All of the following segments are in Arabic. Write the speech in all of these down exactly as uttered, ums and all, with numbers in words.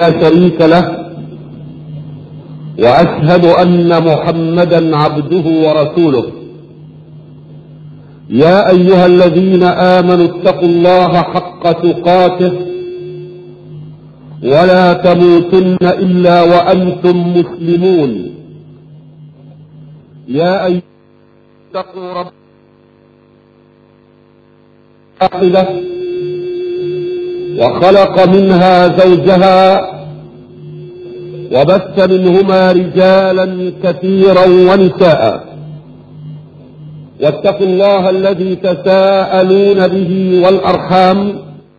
لا شريك له، وأشهد أن محمدا عبده ورسوله. يا أيها الذين آمنوا اتقوا الله حق تقاته ولا تموتن إلا وأنتم مسلمون. يا أيها اتقوا ربكم وخلق منها زوجها وبث منهما رجالا كثيرا ونساء، واتقوا الله الذي تساءلون به والأرحام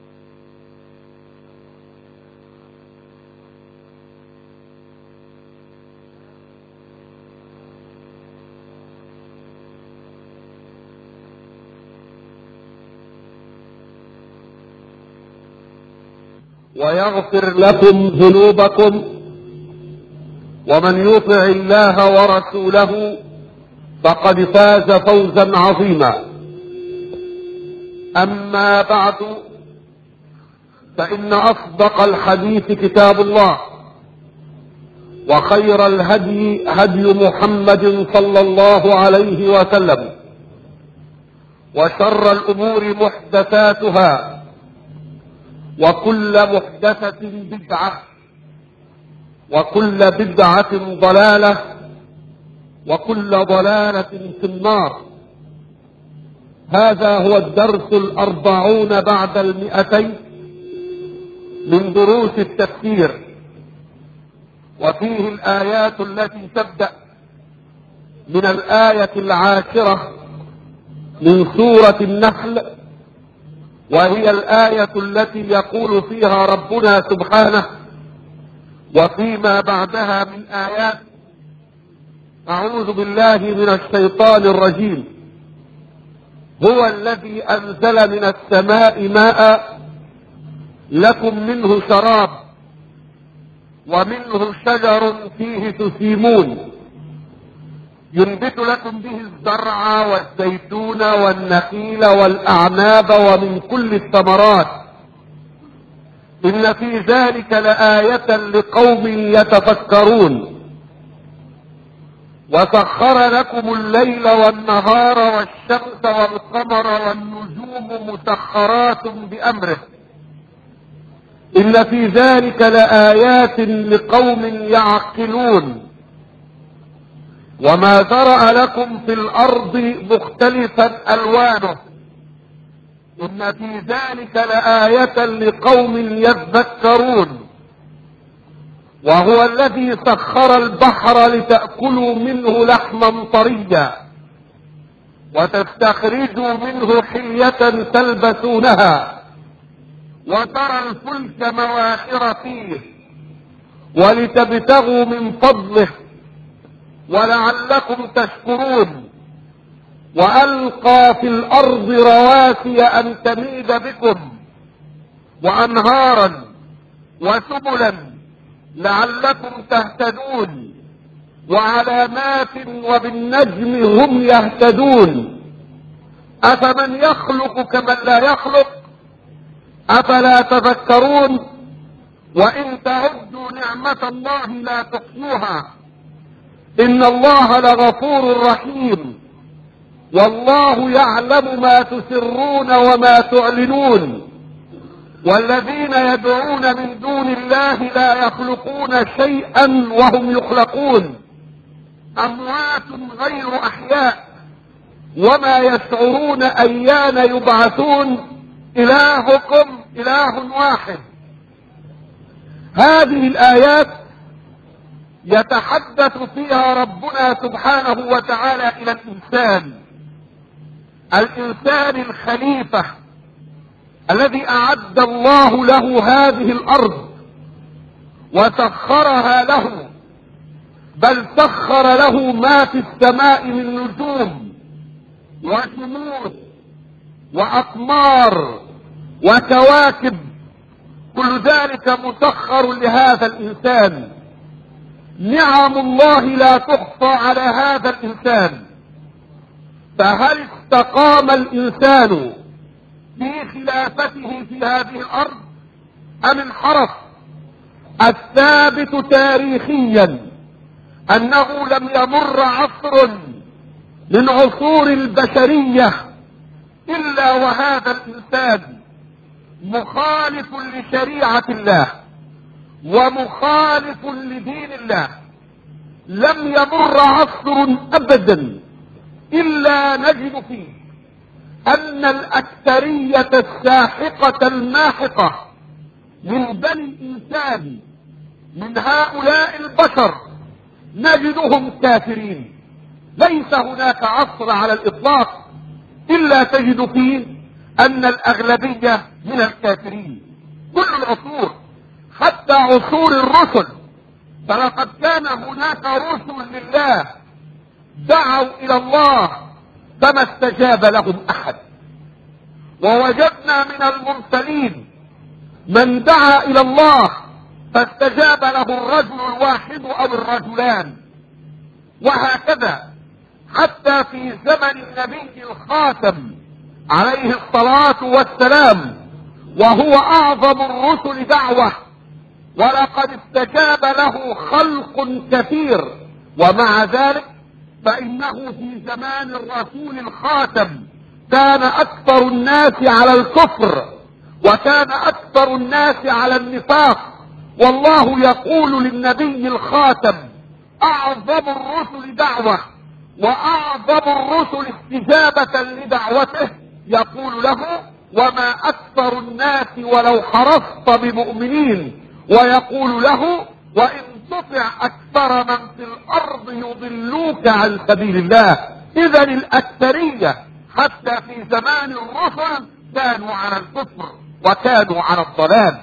ويغفر لكم ذنوبكم، ومن يطع الله ورسوله فقد فاز فوزا عظيما. أما بعد، فإن أصدق الحديث كتاب الله، وخير الهدي هدي محمد صلى الله عليه وسلم، وشر الأمور محدثاتها، وكل محدثة بدعة، وكل بدعة ضلالة، وكل ضلالة في النار. هذا هو الدرس الأربعون بعد المئتين من دروس التفسير، وفيه الآيات التي تبدأ من الآية العاشرة من سورة النحل، وهي الآية التي يقول فيها ربنا سبحانه: وفيما بعدها من آيات. أعوذ بالله من الشيطان الرجيم. هو الذي أنزل من السماء ماء لكم منه شراب ومنه شجر فيه تسيمون، ينبت لكم به الزرع والزيتون والنخيل والأعناب ومن كل الثمرات، إن في ذلك لآية لقوم يتفكرون. وسخر لكم الليل والنهار والشمس والقمر والنجوم مسخرات بأمره، إن في ذلك لآيات لقوم يعقلون. وما ذرأ لكم في الأرض مختلفا ألوانه، إن في ذلك لآية لقوم يذكرون. وهو الذي سخر البحر لتأكلوا منه لحما طريا وتستخرجوا منه حلية تلبسونها، وترى الفلك مواخر فيه ولتبتغوا من فضله ولعلكم تشكرون. وألقى في الأرض رواسي أن تميد بكم وأنهارا وسبلا لعلكم تهتدون، وعلامات وبالنجم هم يهتدون. أفمن يخلق كمن لا يخلق أفلا تذكرون. وإن تعدوا نعمة الله لا تحصوها، إن الله لغفور رحيم. والله يعلم ما تسرون وما تعلنون. والذين يدعون من دون الله لا يخلقون شيئا وهم يخلقون، أموات غير أحياء، وما يشعرون أيان يبعثون. إلهكم إله واحد. هذه الآيات يتحدث فيها ربنا سبحانه وتعالى إلى الإنسان، الإنسان الخليفة الذي أعد الله له هذه الأرض وسخرها له، بل سخر له ما في السماء من نجوم وشموس وأقمار وكواكب، كل ذلك مسخر لهذا الإنسان. نعم الله لا تخفى على هذا الإنسان. فهل استقام الإنسان في خلافته في هذه الأرض أم انحرف الثابت تاريخيا انه لم يمر عصر من عصور البشرية الا وهذا الانسان مخالف لشريعة الله ومخالف لدين الله. لم يمر عصر ابدا الا نجد فيه ان الاكثرية الساحقة الماحقة من بني الانسان من هؤلاء البشر نجدهم كافرين. ليس هناك عصر على الاطلاق الا تجد فيه ان الاغلبية من الكافرين. كل العصور حتى عصور الرسل، فلقد كان هناك رسل لله دعوا الى الله فما استجاب لهم احد، ووجدنا من المرسلين من دعا الى الله فاستجاب له الرجل الواحد او الرجلان، وهكذا حتى في زمن النبي الخاتم عليه الصلاة والسلام وهو اعظم الرسل دعوة ولقد استجاب له خلق كثير، ومع ذلك فانه في زمان الرسول الخاتم كان اكثر الناس على الكفر وكان اكثر الناس على النفاق. والله يقول للنبي الخاتم اعظم الرسل دعوة واعظم الرسل استجابة لدعوته يقول له وما اكثر الناس ولو حرصت بمؤمنين، ويقول له وان تطع اكثر من في الارض يضلوك عن سبيل الله. اذا الاكثرية حتى في زمان الرسل كانوا على الكفر وكانوا على الضلال.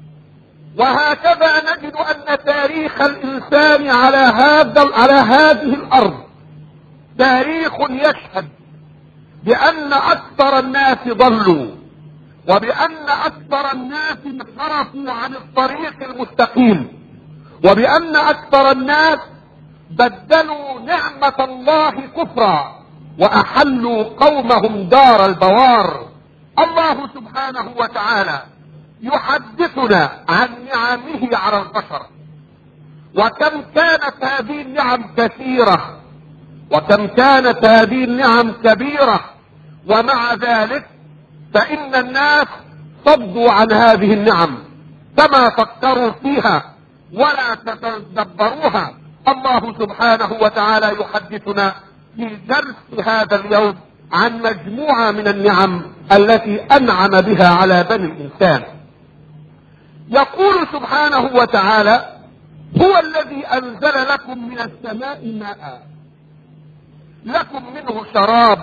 وهكذا نجد ان تاريخ الانسان على هذا على هذه الارض تاريخ يشهد بان اكثر الناس ضلوا وبان اكثر الناس انحرفوا عن الطريق المستقيم وبان اكثر الناس بدلوا نعمة الله كفرا واحلوا قومهم دار البوار. الله سبحانه وتعالى يحدثنا عن نعمه على البشر، وكم كانت هذه النعم كثيرة وكم كانت هذه النعم كبيرة، ومع ذلك فإن الناس صدوا عن هذه النعم فما فكروا فيها ولا تتدبروها. الله سبحانه وتعالى يحدثنا في درس هذا اليوم عن مجموعة من النعم التي أنعم بها على بني الإنسان. يقول سبحانه وتعالى هو الذي أنزل لكم من السماء ماء لكم منه شراب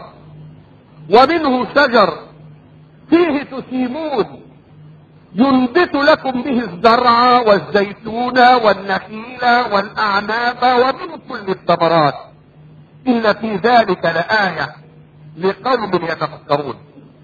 ومنه شجر فيه تسيمون ينبت لكم به الزرع والزيتون والنخيل والأعناب ومن كل الثمرات إن في ذلك لآية لقوم يتفكرون.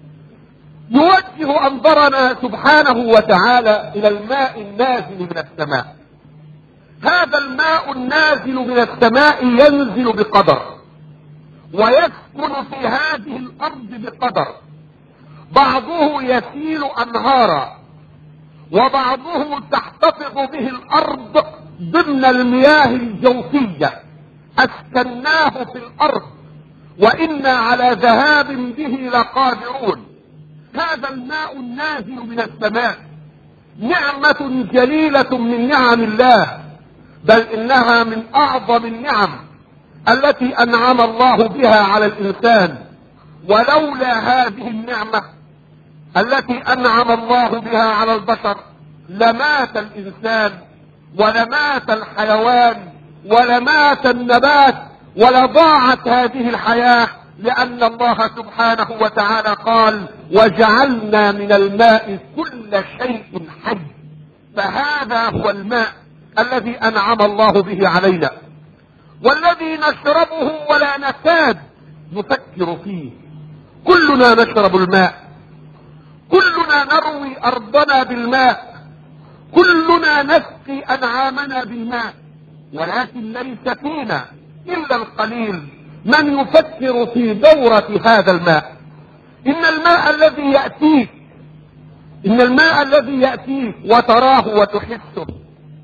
يوجه أنظرنا سبحانه وتعالى إلى الماء النازل من السماء. هذا الماء النازل من السماء ينزل بقدر ويسكن في هذه الأرض بقدر، بعضه يسيل أنهارا وبعضه تحتفظ به الأرض ضمن المياه الجوفية. أسكناه في الأرض وإنا على ذهاب به لقادرون. هذا الماء النازل من السماء نعمة جليلة من نعم الله، بل إنها من أعظم النعم التي أنعم الله بها على الإنسان. ولولا هذه النعمة التي أنعم الله بها على البشر لمات الإنسان ولمات الحيوان ولمات النبات ولضاعت هذه الحياة، لأن الله سبحانه وتعالى قال وجعلنا من الماء كل شيء حي. فهذا هو الماء الذي أنعم الله به علينا والذي نشربه ولا نكاد نفكر فيه. كلنا نشرب الماء، كلنا نروي أرضنا بالماء، كلنا نسقي أنعامنا بالماء، ولكن ليس فينا إلا القليل من يفكر في دورة هذا الماء. إن الماء الذي يأتيك إن الماء الذي يأتيك وتراه وتحسه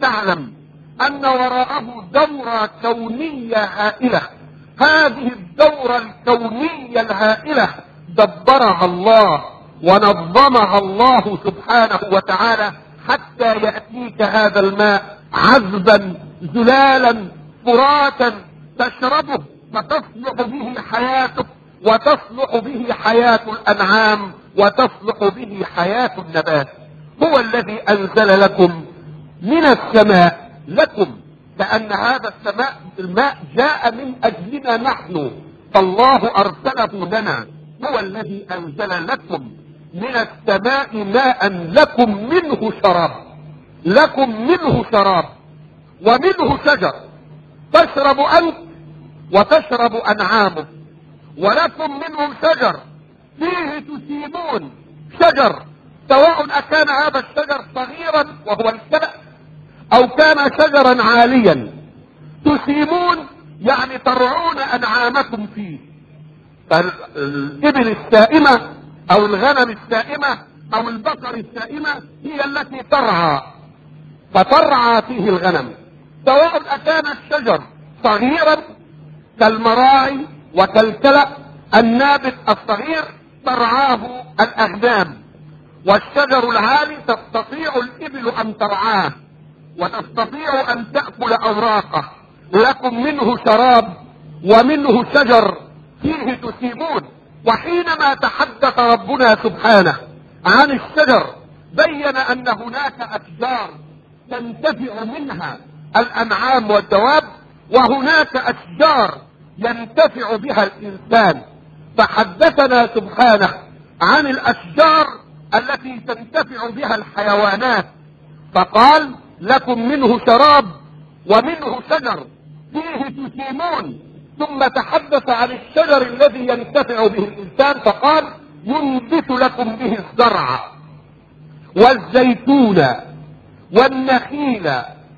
تعلم أن وراءه دورة كونية هائلة. هذه الدورة الكونية الهائلة دبرها الله ونظمها الله سبحانه وتعالى حتى يأتيك هذا الماء عذبا زلالا فراتا تشربه فتصلح به حياتك، وتصلح به حياة الأنعام، وتصلح به حياة النبات. هو الذي أنزل لكم من السماء لكم، لأن هذا السماء الماء جاء من أجلنا نحن، فالله أرسله لنا. هو الذي أنزل لكم من السماء ماء لكم منه شراب، لكم منه شراب ومنه شجر تشرب أنت وتشرب أنعامك، ولكم منه شجر فيه تسيمون. شجر سواء أكان هذا الشجر صغيرا وهو الكلأ أو كان شجرا عاليا، تسيمون يعني ترعون أنعامكم فيه. فالإبل السائمة أو الغنم السائمة أو البقر السائمة هي التي ترعى، فترعى فيه الغنم، سواء أكان الشجر صغيرا كالمراعي وكالكلأ النابت الصغير ترعاه الأغنام، والشجر العالي تستطيع الإبل أن ترعاه وتستطيع أن تأكل أوراقه. لكم منه شراب ومنه شجر فيه تسيمون. وحينما تحدث ربنا سبحانه عن الشجر بين أن هناك أشجار تنتفع منها الأنعام والدواب، وهناك أشجار ينتفع بها الإنسان. فحدثنا سبحانه عن الأشجار التي تنتفع بها الحيوانات، فقال لكم منه شراب ومنه شجر فيه تسيمون. ثم تحدث عن الشجر الذي ينتفع به الإنسان فقال ينبت لكم به الزرع والزيتون والنخيل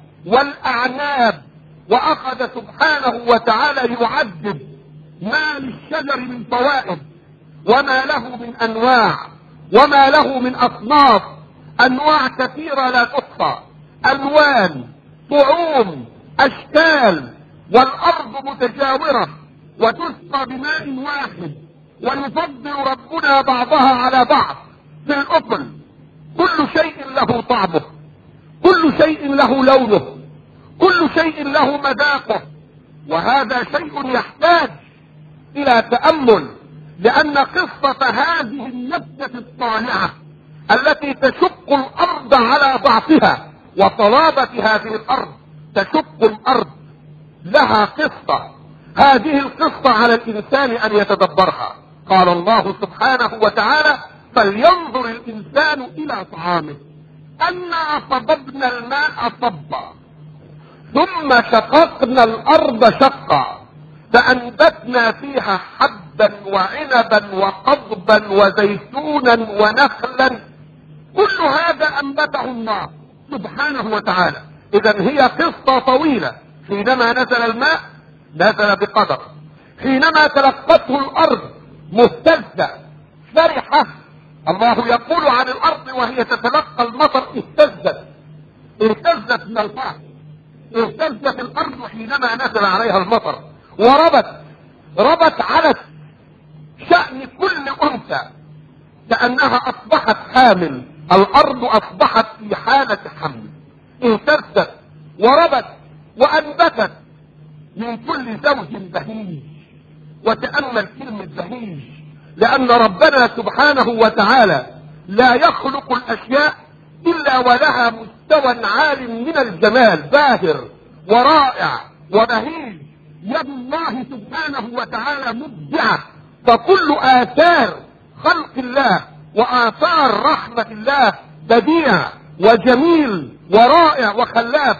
والأعناب. وأخذ سبحانه وتعالى يعدد ما للشجر من فوائد وما له من أنواع وما له من أصناف، أنواع كثيرة لا تحصى، ألوان، طعوم، أشكال، والأرض متجاورة وتسقى بماء واحد، ويفضل ربنا بعضها على بعض في الأكل. كل شيء له طعمه، كل شيء له لونه، كل شيء له مذاقه. وهذا شيء يحتاج إلى تأمل، لأن قصة هذه النبتة الطالعة التي تشق الأرض على ضعفها وصلابة هذه الأرض، تشق الأرض لها قصة. هذه القصة على الإنسان أن يتدبرها. قال الله سبحانه وتعالى فلينظر الإنسان إلى طعامه أنا صببنا الماء صبا ثم شققنا الأرض شقا فأنبتنا فيها حبا وعنبا وقضبا وزيتونا ونخلا. كل هذا أنبته الله سبحانه وتعالى. إذن هي قصة طويلة. حينما نزل الماء نزل بقدر، حينما تلقته الأرض مهتزة فرحة. الله يقول عن الأرض وهي تتلقى المطر اهتزت، اهتزت من الفرح، اهتزت الأرض حينما نزل عليها المطر، وربت ربت على شأن كل أنثى كأنها أصبحت حامل. الأرض أصبحت في حالة حمل، اهتزت وربت وأنبتت من كل زوج بهيج. وتأمل كلمة بهيج، لأن ربنا سبحانه وتعالى لا يخلق الأشياء إلا ولها مستوى عال من الجمال، باهر ورائع وبهيج. يد الله سبحانه وتعالى مبدعة، فكل آثار خلق الله وآثار رحمة الله بديع وجميل ورائع وخلاف.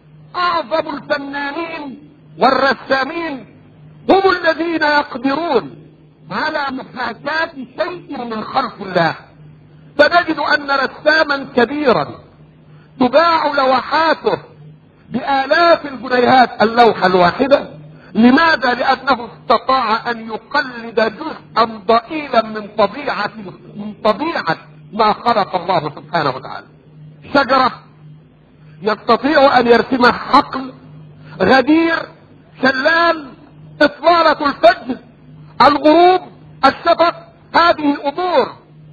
أعظم الفنانين والرسامين هم الذين يقدرون على محاكاة شيء من خلق الله. فنجد أن رساما كبيرا تباع لوحاته بآلاف الجنيهات اللوحة الواحدة. لماذا؟ لأنه استطاع أن يقلد جزءا ضئيلا من طبيعة من طبيعة ما خلق الله سبحانه وتعالى. شجرة يستطيع ان يرسمها حقل، غدير، شلال، اطلالة الفجر، الغروب، الشفق. هذه الامور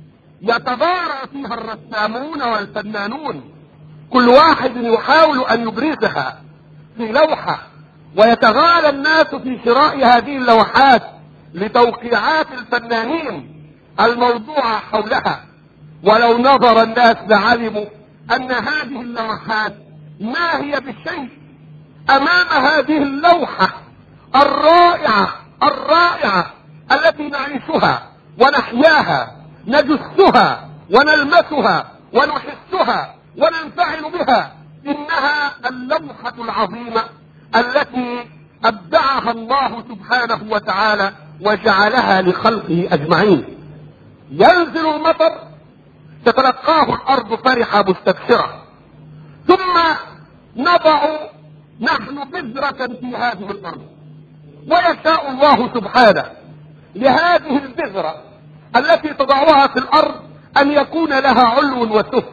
يتبارى فيها الرسامون والفنانون، كل واحد يحاول ان يبرزها في لوحة، ويتغالى الناس في شراء هذه اللوحات لتوقيعات الفنانين الموضوعة حولها. ولو نظر الناس لعلموا ان هذه اللوحات ما هي بالشيء امام هذه اللوحة الرائعة الرائعة التي نعيشها ونحياها، نجسها ونلمسها ونحسها وننفعل بها. انها اللوحة العظيمة التي ابدعها الله سبحانه وتعالى وجعلها لخلقه اجمعين. ينزل المطر تتلقاه الارض فرحة مستبشرة، ثم نضع نحن بذرة في هذه الارض، ويشاء الله سبحانه لهذه البذرة التي تضعها في الارض ان يكون لها علو وسفل.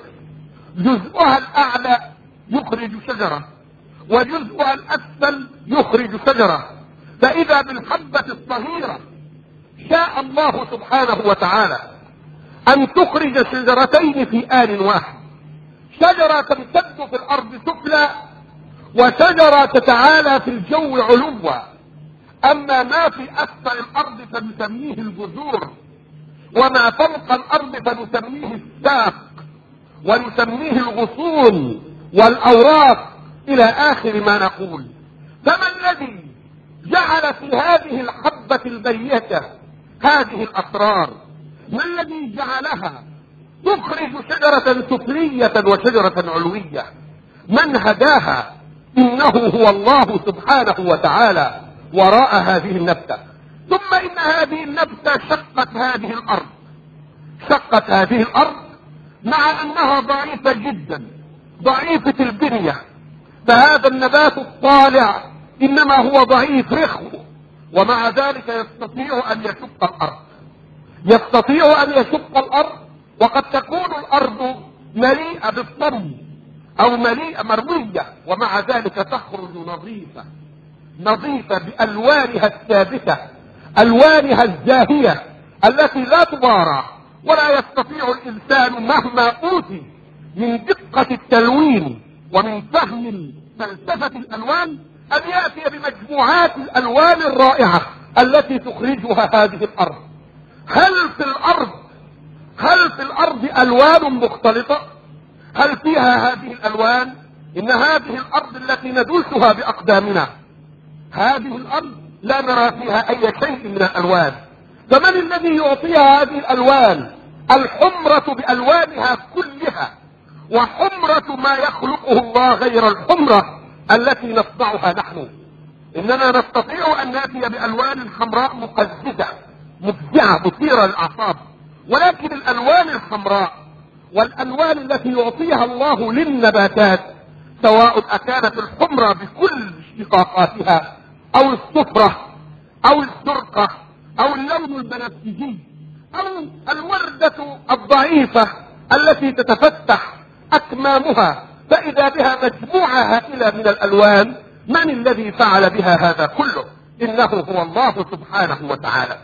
جزءها الاعلى يخرج شجرة، وجزءها الاسفل يخرج شجرة. فاذا بالحبة الصغيرة شاء الله سبحانه وتعالى ان تخرج شجرتين في آن واحد، شجرة تمتد في الارض سفلا، وشجرة تتعالى في الجو علوا. اما ما في اسفل الارض فنسميه الجذور، وما فوق الارض فنسميه الساق، ونسميه الغصون والاوراق الى اخر ما نقول. فما الذي جعل في هذه الحبة البيتة هذه الاسرار؟ ما الذي جعلها تخرج شجرة سفلية وشجرة علوية؟ من هداها؟ انه هو الله سبحانه وتعالى وراء هذه النبتة. ثم ان هذه النبتة شقت هذه الارض، شقت هذه الارض مع انها ضعيفة جدا، ضعيفة البنية. فهذا النبات الطالع انما هو ضعيف رخو، ومع ذلك يستطيع ان يشق الارض، يستطيع ان يشق الارض. وقد تكون الارض مليئة بالطم او مليئة مروية، ومع ذلك تخرج نظيفة، نظيفة بألوانها الثابتة، ألوانها الزاهية التي لا تبارى. ولا يستطيع الإنسان مهما أوتي من دقة التلوين ومن فهم فلسفة الألوان أن يأتي بمجموعات الألوان الرائعة التي تخرجها هذه الأرض. هل في الأرض هل في الأرض ألوان مختلطة؟ هل فيها هذه الألوان؟ إن هذه الأرض التي ندوسها بأقدامنا، هذه الارض لا نرى فيها اي شيء من الالوان. فمن الذي يعطيها هذه الالوان؟ الحمرة بالوانها كلها، وحمرة ما يخلقه الله غير الحمرة التي نصنعها نحن. اننا نستطيع ان ناتي بالوان حمراء مقززة مفزعة مثيرة للاعصاب، ولكن الالوان الحمراء والالوان التي يعطيها الله للنباتات، سواء اكانت الحمرة بكل اشتقاقاتها او الصفرة او الزرقة او اللون البنفسجي او الوردة الضعيفة التي تتفتح اكمامها فاذا بها مجموعة هائلة من الالوان، من الذي فعل بها هذا كله؟ انه هو الله سبحانه وتعالى.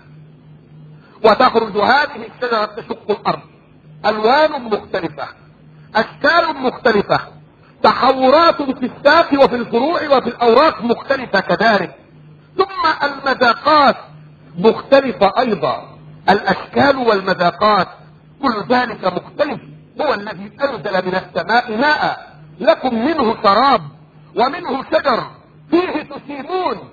وتخرج هذه الشجرة تشق الارض، الوان مختلفة، اشكال مختلفة، تحورات في الساق وفي الفروع وفي الاوراق مختلفة كذلك. ثم المذاقات مختلفة ايضا، الاشكال والمذاقات كل ذلك مختلف. هو الذي انزل من السماء ماء لكم منه شراب ومنه شجر فيه تسيمون.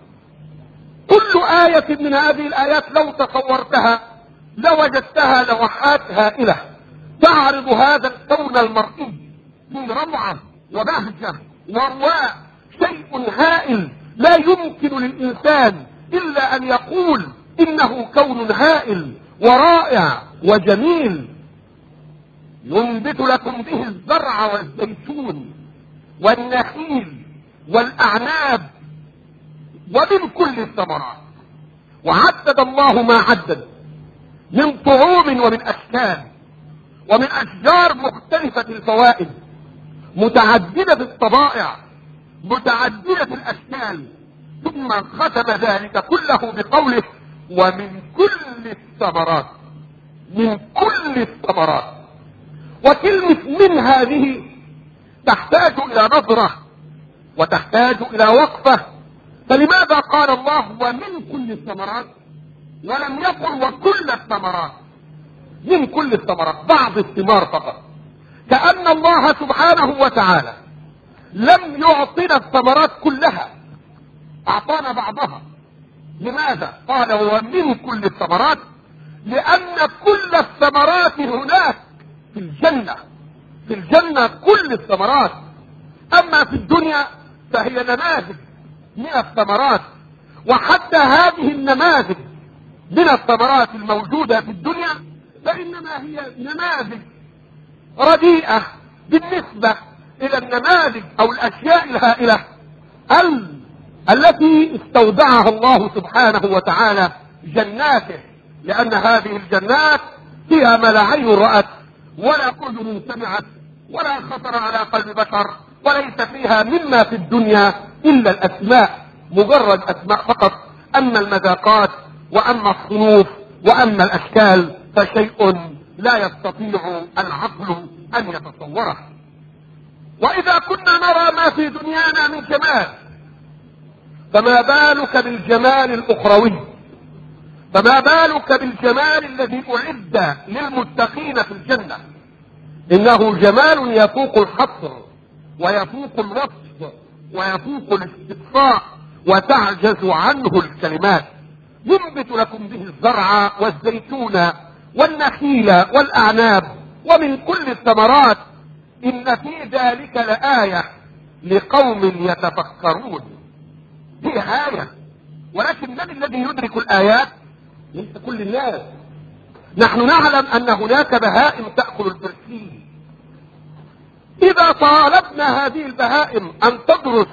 كل آية من هذه الآيات لو تصورتها لوجدتها لوحات هائلة تعرض هذا الكون المرئي في روعة وبهجة ورواء، شيء هائل لا يمكن للإنسان إلا أن يقول إنه كون هائل ورائع وجميل. ينبت لكم به الزرع والزيتون والنخيل والأعناب ومن كل الثمرات. وعدد الله ما عدد من طعوم ومن أشكال ومن أشجار مختلفة الفوائد متعددة الطبائع متعددة الاشكال، ثم ختم ذلك كله بقوله ومن كل الثمرات. من كل الثمرات. وكلمة من هذه تحتاج الى نظرة وتحتاج الى وقفة. فلماذا قال الله ومن كل الثمرات ولم يقل وكل الثمرات؟ من كل الثمرات، بعض الثمار فقط، كأن الله سبحانه وتعالى لم يعطنا الثمرات كلها، اعطانا بعضها. لماذا قال ومن كل الثمرات؟ لان كل الثمرات هناك في الجنة. في الجنة كل الثمرات. اما في الدنيا فهي نماذج من الثمرات، وحتى هذه النماذج من الثمرات الموجودة في الدنيا فانما هي نماذج رديئة بالنسبة الى النماذج او الاشياء الهائلة ال التي استودعها الله سبحانه وتعالى جناته. لان هذه الجنات فيها ما لا عين رأت ولا اذن سمعت ولا خطر على قلب بشر، وليس فيها مما في الدنيا الا الاسماء، مجرد اسماء فقط. اما المذاقات واما الصنوف واما الاشكال فشيء لا يستطيع العقل ان يتصوره. واذا كنا نرى ما في دنيانا من جمال، فما بالك بالجمال الاخروي؟ فما بالك بالجمال الذي اعد للمتقين في الجنة؟ انه جمال يفوق الحصر ويفوق الوصف ويفوق الاستقصاء وتعجز عنه الكلمات. ينبت لكم به الزرع والزيتون والنخيل والاعناب ومن كل الثمرات ان في ذلك لآية لقوم يتفكرون. هي آية، ولكن من الذي يدرك الآيات؟ ليس كل الناس. نحن نعلم ان هناك بهائم تأكل البرسيم. اذا طالبنا هذه البهائم ان تدرس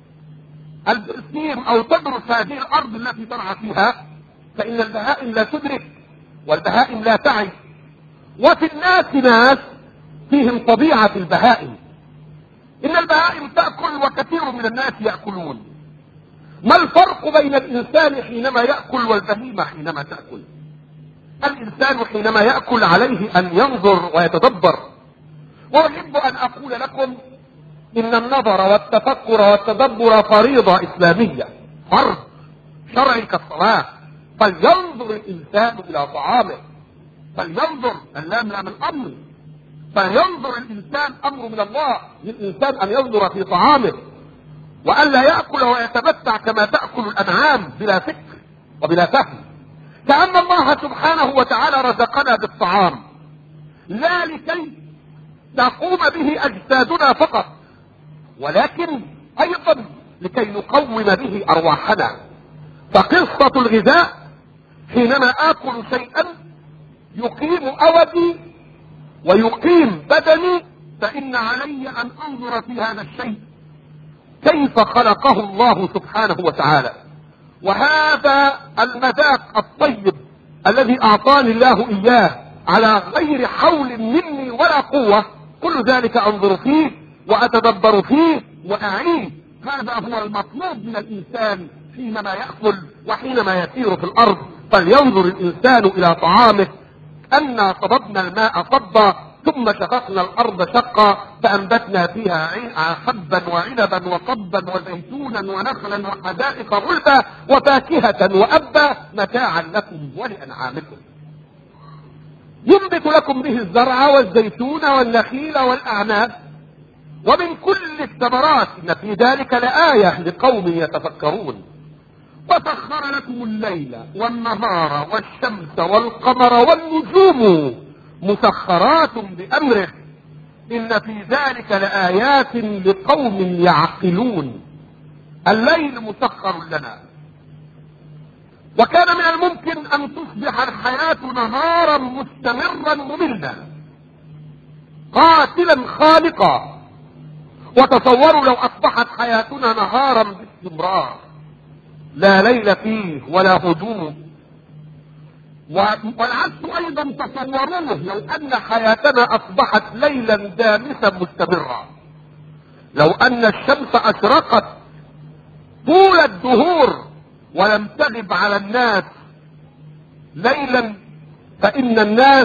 البرسيم او تدرس هذه الارض التي ترعى فيها فان البهائم لا تدرك والبهائم لا تعي. وفي الناس ناس فيهم طبيعة البهائم. ان البهائم تأكل وكثير من الناس يأكلون. ما الفرق بين الانسان حينما يأكل والبهيمة حينما تأكل؟ الانسان حينما يأكل عليه ان ينظر ويتدبر. واحب ان اقول لكم ان النظر والتفكر والتدبر فريضة اسلامية، فرض شرعي كالصلاة. فلينظر الانسان الى طعامه، فلينظر، اللام لام الامر، فينظر الانسان امر من الله للانسان ان ينظر في طعامه وان لا يأكل ويتمتع كما تأكل الانعام بلا فكر وبلا فهم. كأن الله سبحانه وتعالى رزقنا بالطعام لا لكي تقوم به اجسادنا فقط، ولكن ايضا لكي نقوم به ارواحنا. فقصة الغذاء حينما اكل شيئا يقيم اودي ويقيم بدني فان علي ان انظر في هذا الشيء كيف خلقه الله سبحانه وتعالى. وهذا المذاق الطيب الذي اعطاني الله اياه على غير حول مني ولا قوة، كل ذلك انظر فيه واتدبر فيه واعيه. هذا هو المطلوب من الانسان حينما يأكل وحينما يسير في الارض. فلينظر الانسان الى طعامه. أنا صببنا الماء صبا ثم شققنا الارض شقا فانبتنا فيها حبا وعنبا وصبا وزيتونا ونخلا وحدائق غلبا وفاكهة وابا متاعا لكم ولانعامكم. ينبت لكم به الزرع والزيتون والنخيل والاعناب ومن كل الثمرات ان في ذلك لآية لقوم يتفكرون. وسخر لكم الليل والنهار والشمس والقمر والنجوم مسخرات بأمره إن في ذلك لآيات لقوم يعقلون. الليل مسخر لنا، وكان من الممكن أن تصبح الحياة نهارا مستمرا مملا قاتلا خالقا. وتصوروا لو أصبحت حياتنا نهارا باستمرار لا ليل فيه ولا هدوء. والعكس ايضا تصوروه لو ان حياتنا اصبحت ليلا دامسا مستمرا لو ان الشمس اشرقت طول الدهور ولم تغب على الناس ليلا فان الناس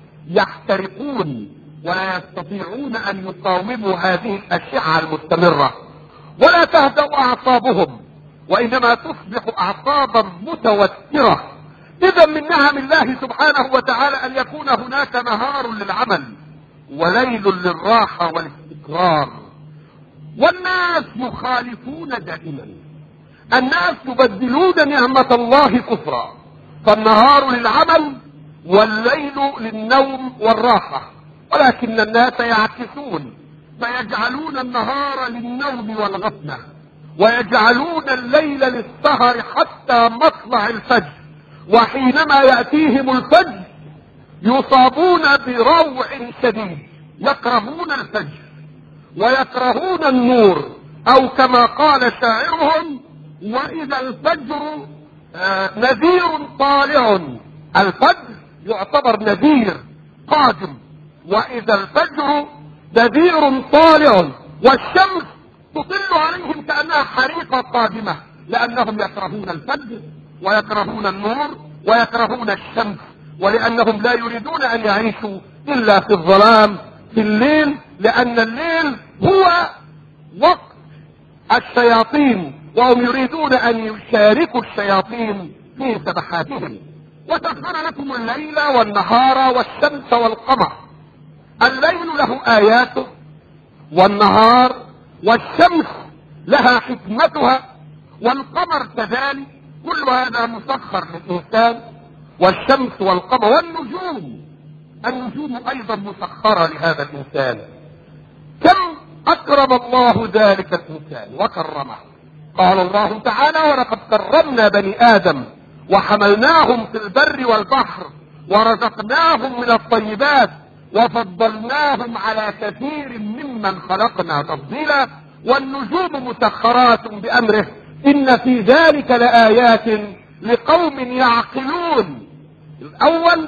يحترقون ولا يستطيعون ان يقاوموا هذه الاشعة المستمرة، ولا تهدأ اعصابهم وانما تصبح اعصابا متوترة. اذا من نعم الله سبحانه وتعالى ان يكون هناك نهار للعمل وليل للراحة والاستقرار. والناس يخالفون دائما، الناس يبدلون نعمة الله كفرا، فالنهار للعمل والليل للنوم والراحة، ولكن الناس يعكسون فيجعلون النهار للنوم والغفلة ويجعلون الليل للسهر حتى مطلع الفجر، وحينما يأتيهم الفجر يصابون بروع شديد، يكرهون الفجر ويكرهون النور، او كما قال شاعرهم: واذا الفجر آه نذير طالع. الفجر يعتبر نذير قادم، واذا الفجر نذير طالع، والشمس تطل عليهم كأنها حريقة قادمة، لأنهم يكرهون الفجر ويكرهون النور ويكرهون الشمس، ولأنهم لا يريدون أن يعيشوا إلا في الظلام في الليل، لأن الليل هو وقت الشياطين، وهم يريدون أن يشاركوا الشياطين في سبحاتهم. وسخر لكم الليل والنهار والشمس والقمر. الليل له آياته، والنهار والشمس لها حكمتها، والقمر كذلك، كل هذا مسخر للإنسان، والشمس والقمر والنجوم، النجوم أيضا مسخرة لهذا الإنسان. كم أكرم الله ذلك الإنسان وكرمه. قال الله تعالى: ولقد كرمنا بني آدم وحملناهم في البر والبحر ورزقناهم من الطيبات وفضلناهم على كثير ممن خلقنا تفضيلا. والنجوم مسخرات بأمره، إن في ذلك لآيات لقوم يعقلون. الأول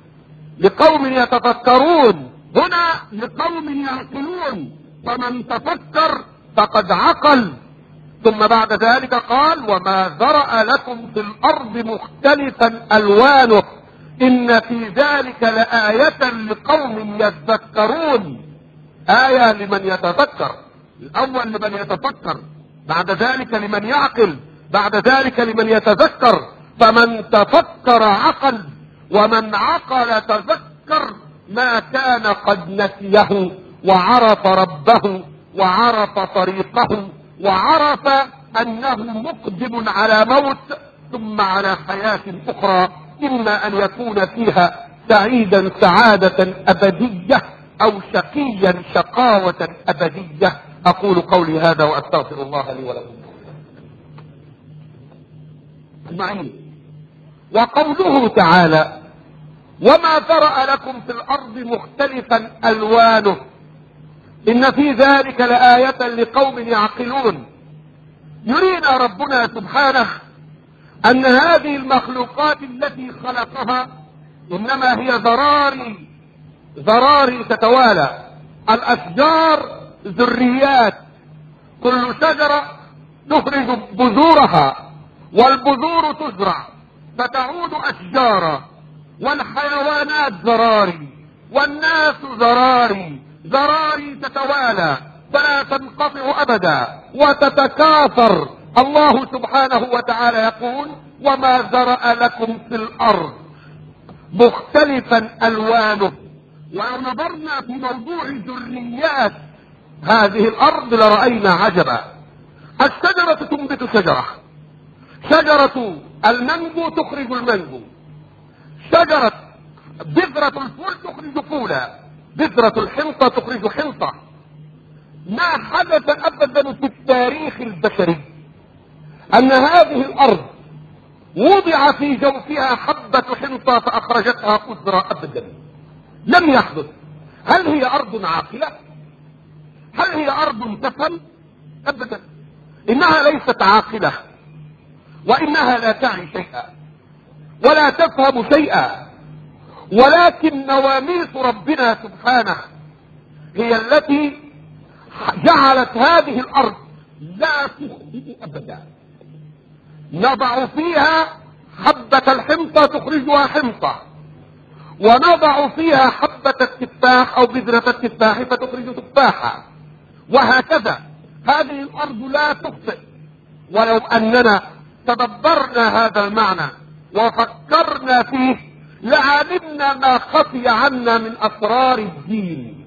لقوم يتفكرون، هنا لقوم يعقلون، فمن تفكر فقد عقل. ثم بعد ذلك قال: وما ذرأ لكم في الأرض مختلفا ألوانه إن في ذلك لآية لقوم يتذكرون. آية لمن يتذكر، الأول لمن يتفكر، بعد ذلك لمن يعقل، بعد ذلك لمن يتذكر. فمن تفكر عقل، ومن عقل تذكر ما كان قد نسيه، وعرف ربه وعرف طريقه، وعرف أنه مقدم على موت ثم على حياة أخرى، إما أن يكون فيها سعيدا سعادة أبدية أو شقيا شقاوة أبدية. أقول قولي هذا وأستغفر الله لي ولكم أجمعين. وقوله تعالى: وما ذرأ لكم في الأرض مختلفا ألوانه إن في ذلك لآية لقوم يعقلون. يرينا ربنا سبحانه أن هذه المخلوقات التي خلقها إنما هي ذراري ذراري تتوالى. الأشجار ذريات، كل شجرة تخرج بذورها، والبذور تزرع فتعود أشجارا، والحيوانات ذراري، والناس ذراري ذراري تتوالى فلا تنقطع أبدا وتتكاثر. الله سبحانه وتعالى يقول: وما ذرأ لكم في الأرض مختلفا ألوانه. ولو نظرنا في موضوع ذريات هذه الأرض لرأينا عجبا. الشجرة تنبت شجرة، شجرة المانجو تخرج المانجو، شجرة بذرة الفول تخرج فولا، بذرة الحنطة تخرج حنطة. ما حدث أبدا في التاريخ البشري أن هذه الأرض وضع في جوفها حبة حنطة فأخرجتها خضرة، أبدا لم يحدث. هل هي أرض عاقلة؟ هل هي أرض تفهم؟ أبدا، إنها ليست عاقلة، وإنها لا تعي شيئا ولا تفهم شيئا، ولكن نواميس ربنا سبحانه هي التي جعلت هذه الارض لا تخطئ ابدا. نضع فيها حبة الحنطة تخرجها حنطة، ونضع فيها حبة التفاح او بذرة التفاح فتخرج تفاحة، وهكذا. هذه الارض لا تخطئ. ولو اننا تدبرنا هذا المعنى وفكرنا فيه لعلمنا ما خفي عنا من اسرار الدين.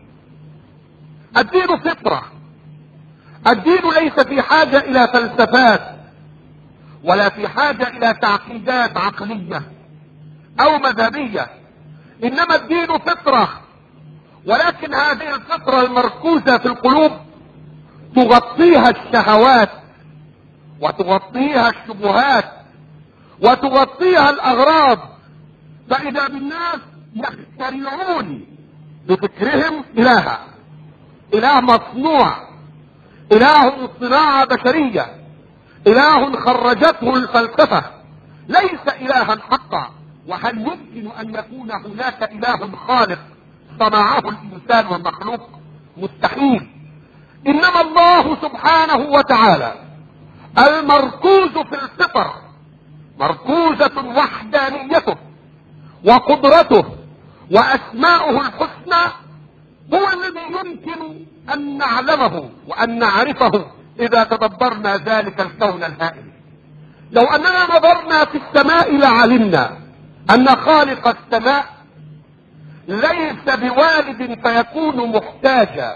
الدين فطرة. الدين ليس في حاجة الى فلسفات ولا في حاجة الى تعقيدات عقلية او مذهبية، انما الدين فطرة. ولكن هذه الفطرة المركوزة في القلوب تغطيها الشهوات وتغطيها الشبهات وتغطيها الاغراض، فاذا بالناس يخترعون بفكرهم الها، اله مصنوع، اله صناعة بشرية، اله خرجته الفلسفة، ليس الها حقا. وهل يمكن ان يكون هناك اله خالق صنعه الانسان والمخلوق؟ مستحيل. انما الله سبحانه وتعالى المركوز في الفطر، مركوزة وحدانيته وقدرته واسماؤه الحسنى، هو الذي يمكن ان نعلمه وان نعرفه اذا تدبرنا ذلك الكون الهائل. لو اننا نظرنا في السماء لعلمنا ان خالق السماء ليس بوالد فيكون محتاجا،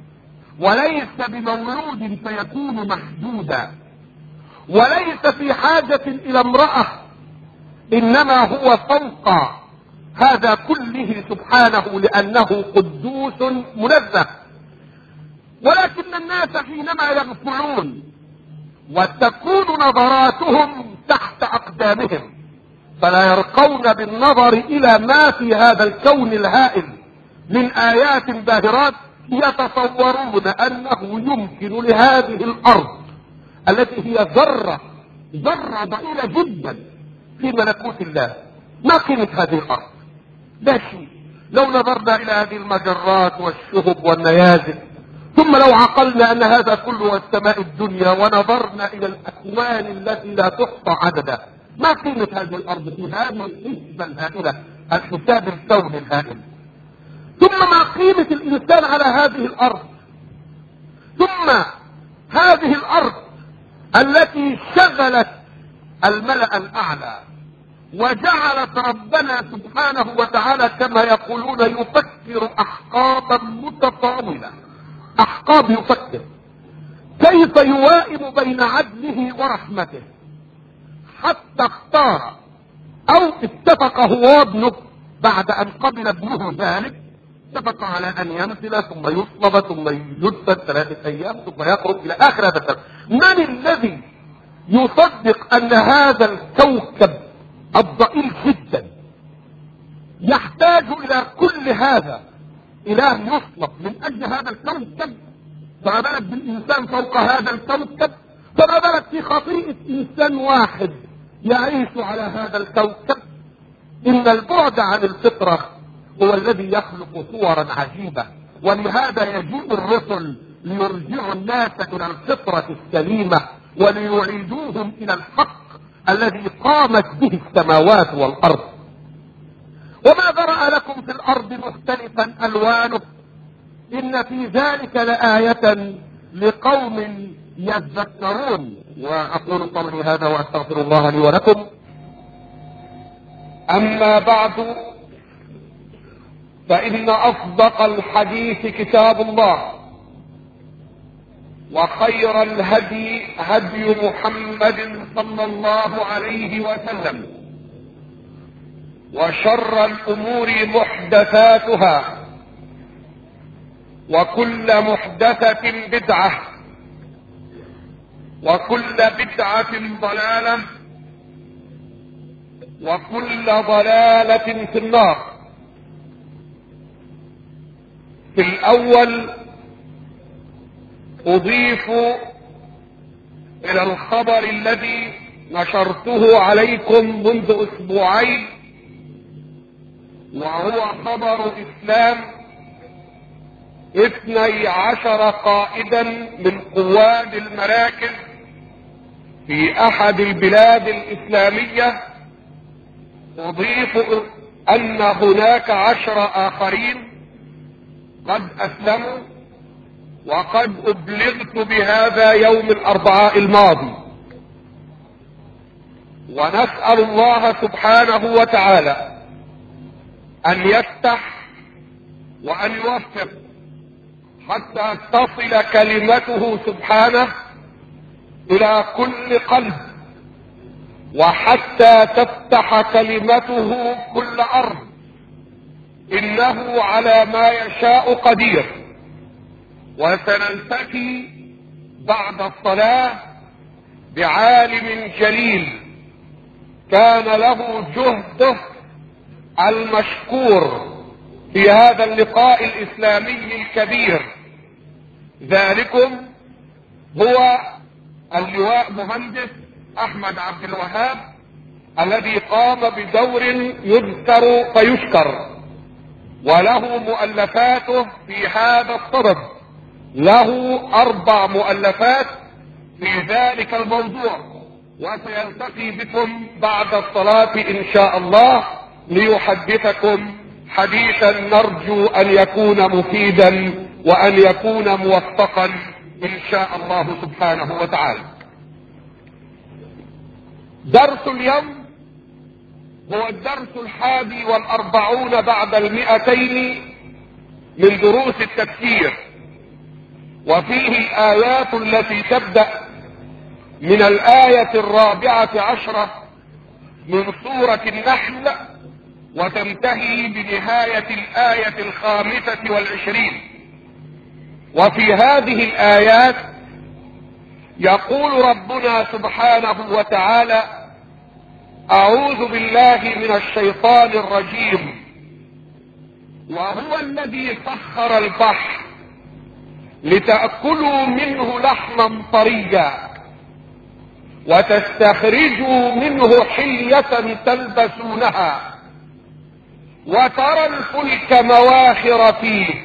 وليس بمولود فيكون محدودا، وليس في حاجة الى امرأة، انما هو فوق هذا كله سبحانه لانه قدوس منزه. ولكن الناس حينما يغفلون وتكون نظراتهم تحت اقدامهم فلا يرقون بالنظر الى ما في هذا الكون الهائل من ايات باهرات، يتصورون انه يمكن لهذه الارض التي هي ذرة ذرة ضئيلة جدا في ملكوت الله، ما قيمة هذه الارض؟ لا شيء. لو نظرنا الى هذه المجرات والشهب والنيازك، ثم لو عقلنا ان هذا كله السماء الدنيا، ونظرنا الى الاكوان التي لا تحصى عددا، ما قيمة هذه الارض في هذه الحسبة الهائلة، الحساب الكون الهائل؟ ثم ما قيمة الانسان على هذه الارض؟ ثم هذه الارض التي شغلت الملأ الاعلى وجعلت ربنا سبحانه وتعالى كما يقولون يفكر احقابا متطاولة، احقاب يفكر كيف يوائم بين عدله ورحمته، حتى اختار او اتفق هو وابنه بعد ان قبل ابنه ذلك، اتفق على ان ينزل ثم يصلب ثم يدفن ثلاثة ايام ثم يخرج الى اخر هذا الكلام. من الذي يصدق ان هذا الكوكب الضئيل جدا يحتاج الى كل هذا اله يصلب من اجل هذا الكوكب؟ فما بالك بالانسان فوق هذا الكوكب؟ فما بالك في خطيئة انسان واحد يعيش على هذا الكوكب؟ ان البعد عن الفطرة هو الذي يخلق صورا عجيبة، ولهذا يجيء الرسل ليرجعوا الناس الى الفطرة السليمة وليعيدوهم الى الحق الذي قامت به السماوات والارض. وما ذرأ لكم في الارض مختلفا الوانه ان في ذلك لآية لقوم يذكرون. واقول قولي هذا واستغفر الله لي ولكم. اما بعد، فان اصدق الحديث كتاب الله، وخير الهدي هدي محمد صلى الله عليه وسلم، وشر الامور محدثاتها، وكل محدثة بدعة، وكل بدعة ضلالة، وكل ضلالة في النار. في الاول اضيف الى الخبر الذي نشرته عليكم منذ اسبوعين، وهو خبر اسلام اثني عشر قائدا من قواد المراكز في احد البلاد الاسلامية. اضيف ان هناك عشر اخرين قد اسلموا، وقد ابلغت بهذا يوم الاربعاء الماضي. ونسأل الله سبحانه وتعالى ان يفتح وان يوفق حتى تصل كلمته سبحانه الى كل قلب، وحتى تفتح كلمته كل ارض، انه على ما يشاء قدير. وسنلتقي بعد الصلاة بعالم جليل كان له جهده المشكور في هذا اللقاء الاسلامي الكبير. ذلكم هو اللواء مهندس احمد عبد الوهاب، الذي قام بدور يذكر فيشكر، وله مؤلفاته في هذا الصدد. له اربع مؤلفات في ذلك الموضوع، وسيلتقي بكم بعد الصلاة ان شاء الله ليحدثكم حديثا نرجو ان يكون مفيدا وان يكون موفقا ان شاء الله سبحانه وتعالى. درس اليوم هو الدرس الحادي والاربعون بعد المئتين من دروس التفسير، وفيه الآيات التي تبدأ من الآية الرابعة عشرة من سورة النحل وتنتهي بنهاية الآية الخامسة والعشرين. وفي هذه الآيات يقول ربنا سبحانه وتعالى: أعوذ بالله من الشيطان الرجيم، وهو الذي سخر البحر لتأكلوا منه لحما طريا وتستخرجوا منه حلية تلبسونها وترى الفلك مواخر فيه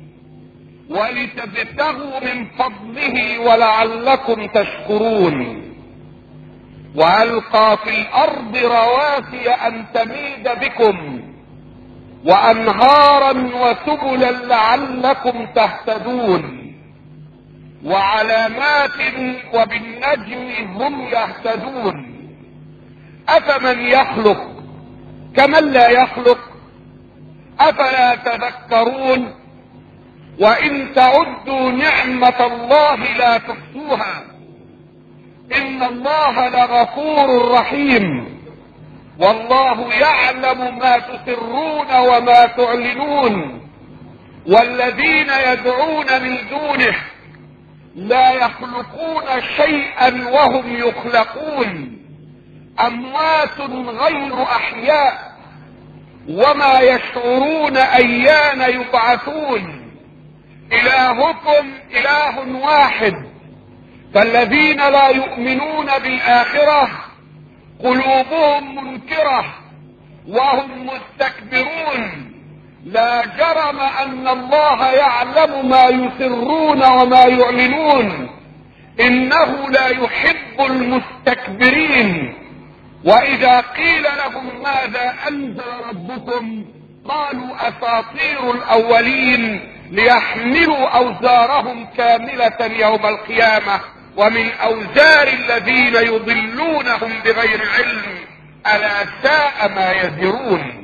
ولتبتغوا من فضله ولعلكم تشكرون وألقى في الأرض رواسي أن تميد بكم وأنهارا وسبلا لعلكم تهتدون وعلامات وبالنجم هم يهتدون أفمن يخلق كمن لا يخلق أفلا تذكرون وإن تعدوا نعمة الله لا تحصوها إن الله لغفور رحيم والله يعلم ما تسرون وما تعلنون والذين يدعون من دونه لا يخلقون شيئا وهم يخلقون أموات غير أحياء وما يشعرون أيان يبعثون إلهكم إله واحد فالذين لا يؤمنون بالآخرة قلوبهم منكرة وهم مستكبرون لا جرم أن الله يعلم ما يسرون وما يعلنون إنه لا يحب المستكبرين وإذا قيل لهم ماذا أنزل ربكم قالوا أساطير الأولين ليحملوا أوزارهم كاملة يوم القيامة ومن أوزار الذين يضلونهم بغير علم ألا ساء ما يزرون.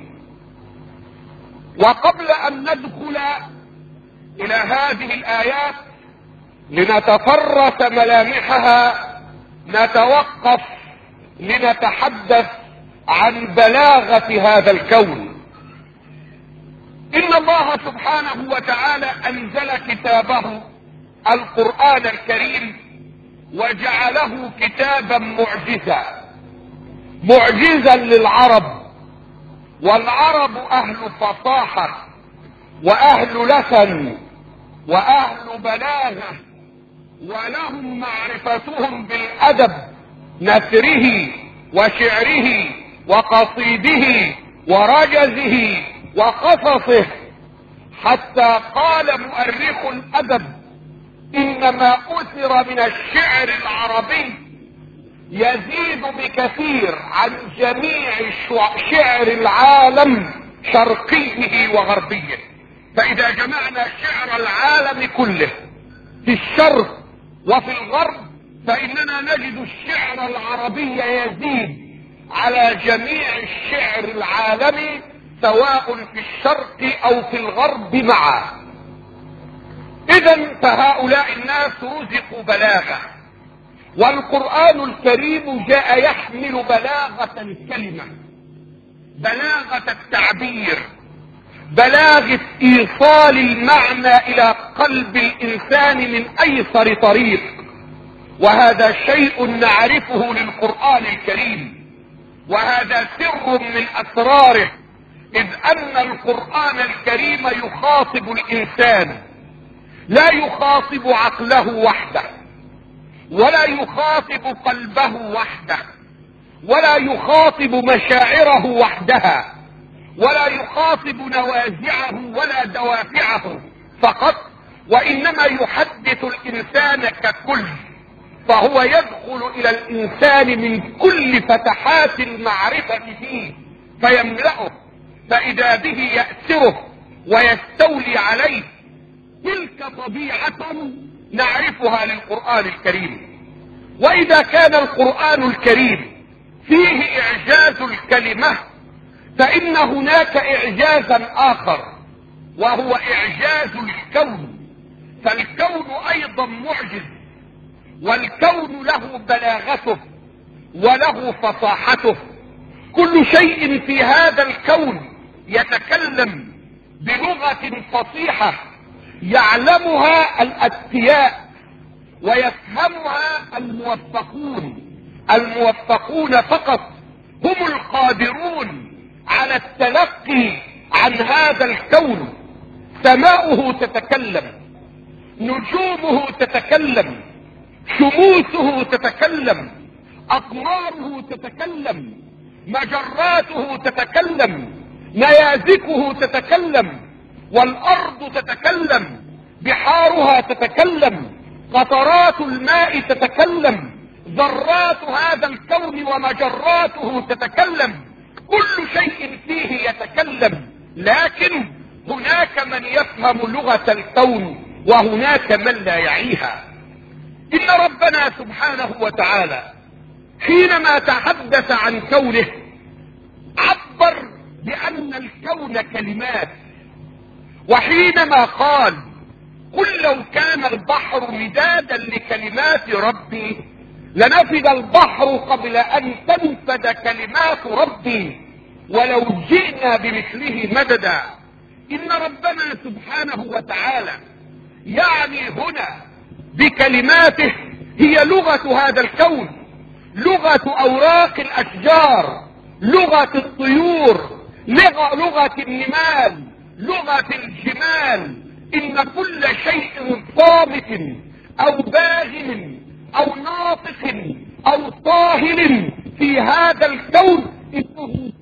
وقبل أن ندخل إلى هذه الآيات لنتفرس ملامحها نتوقف لنتحدث عن بلاغة هذا الكون. إن الله سبحانه وتعالى أنزل كتابه القرآن الكريم وجعله كتابا معجزا معجزا للعرب، والعرب أهل فصاحة وأهل لسن وأهل بلاغة ولهم معرفتهم بالأدب نثره وشعره وقصيده ورجزه وقصصه حتى قال مؤرخ الادب ان ما اثر من الشعر العربي يزيد بكثير عن جميع شعر العالم شرقيه وغربيه. فاذا جمعنا شعر العالم كله في الشرق وفي الغرب فاننا نجد الشعر العربي يزيد على جميع الشعر العالمي سواء في الشرق او في الغرب معا. اذا فهؤلاء الناس رزقوا بلاغة، والقرآن الكريم جاء يحمل بلاغة الكلمة، بلاغة التعبير، بلاغة ايصال المعنى الى قلب الانسان من ايسر طريق. وهذا شيء نعرفه للقرآن الكريم، وهذا سر من اسراره، اذ ان القرآن الكريم يخاطب الانسان، لا يخاطب عقله وحده، ولا يخاطب قلبه وحده، ولا يخاطب مشاعره وحدها، ولا يخاطب نوازعه ولا دوافعه فقط، وانما يحدث الانسان ككل. فهو يدخل الى الانسان من كل فتحات المعرفة فيه فيملأه، فاذا به يأسره ويستولي عليه. تلك طبيعة نعرفها للقرآن الكريم. واذا كان القرآن الكريم فيه اعجاز الكلمة فان هناك اعجازا اخر وهو اعجاز الكون. فالكون ايضا معجز، والكون له بلاغته وله فصاحته. كل شيء في هذا الكون يتكلم بلغة فصيحة يعلمها الأذكياء ويفهمها الموفقون. الموفقون فقط هم القادرون على التلقي عن هذا الكون. سماؤه تتكلم، نجومه تتكلم، شموسه تتكلم، أقماره تتكلم، مجراته تتكلم، نيازكه تتكلم، والأرض تتكلم، بحارها تتكلم، قطرات الماء تتكلم، ذرات هذا الكون ومجراته تتكلم. كل شيء فيه يتكلم، لكن هناك من يفهم لغة الكون وهناك من لا يعيها. إن ربنا سبحانه وتعالى حينما تحدث عن كونه عبر بأن الكون كلمات. وحينما قال قل لو كان البحر مدادا لكلمات ربي لنفد البحر قبل أن تنفد كلمات ربي ولو جئنا بمثله مددا. إن ربنا سبحانه وتعالى يعني هنا بكلماته هي لغة هذا الكون، لغة أوراق الأشجار، لغة الطيور، لغة النمال، لغة الجمال. إن كل شيء صامت أو باغن أو ناطق أو طاهل في هذا الكون إنه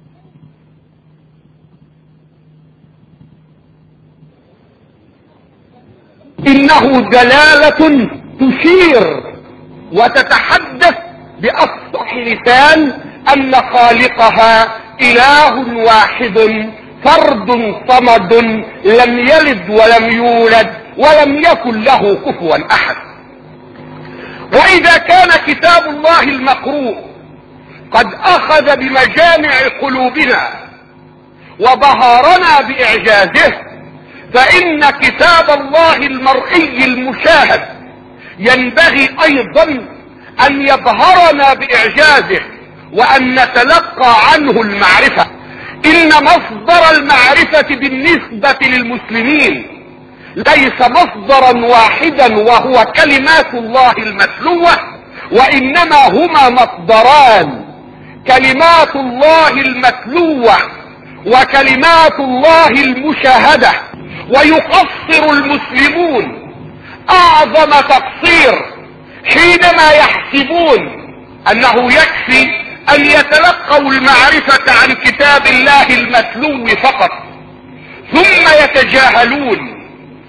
إنه دلالة تشير وتتحدث بأفصح لسان أن خالقها إله واحد فرد صمد لم يلد ولم يولد ولم يكن له كفوا أحد. وإذا كان كتاب الله المقروء قد أخذ بمجامع قلوبنا وبهرنا بإعجازه، فإن كتاب الله المرئي المشاهد ينبغي أيضا أن يبهرنا بإعجازه وأن نتلقى عنه المعرفة. إن مصدر المعرفة بالنسبة للمسلمين ليس مصدرا واحدا وهو كلمات الله المتلوة، وإنما هما مصدران: كلمات الله المتلوة وكلمات الله المشاهدة. ويقصر المسلمون أعظم تقصير حينما يحسبون أنه يكفي أن يتلقوا المعرفة عن كتاب الله المتلو فقط، ثم يتجاهلون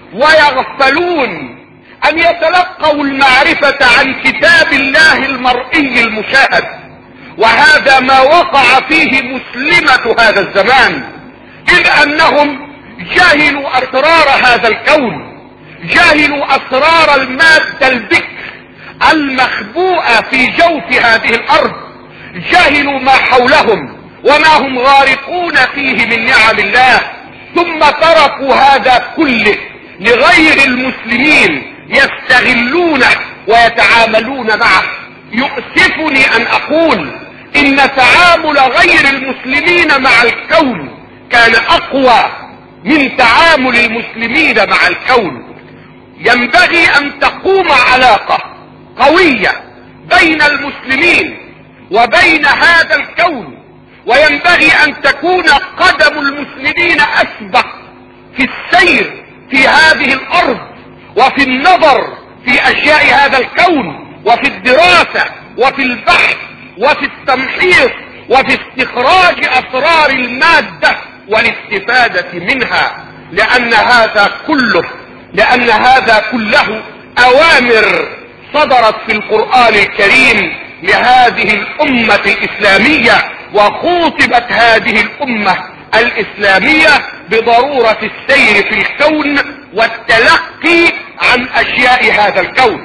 ويغفلون ان يتلقوا المعرفة عن كتاب الله المرئي المشاهد. وهذا ما وقع فيه مسلمة هذا الزمان، اذ انهم جاهلوا اسرار هذا الكون، جاهلوا اسرار المادة البكر المخبوءة في جوف هذه الارض، جاهلوا ما حولهم وما هم غارقون فيه من نعم الله، ثم تركوا هذا كله لغير المسلمين يستغلونه ويتعاملون معه. يؤسفني ان اقول ان تعامل غير المسلمين مع الكون كان اقوى من تعامل المسلمين مع الكون. ينبغي ان تقوم علاقة قوية بين المسلمين وبين هذا الكون، وينبغي ان تكون قدم المسلمين اسبق في السير في هذه الارض وفي النظر في اشياء هذا الكون وفي الدراسة وفي البحث وفي التمحيص وفي استخراج اسرار المادة والاستفادة منها، لان هذا كله لان هذا كله اوامر صدرت في القرآن الكريم لهذه الامة الاسلامية، وخوطبت هذه الامة الاسلامية بضرورة السير في الكون والتلقي عن اشياء هذا الكون.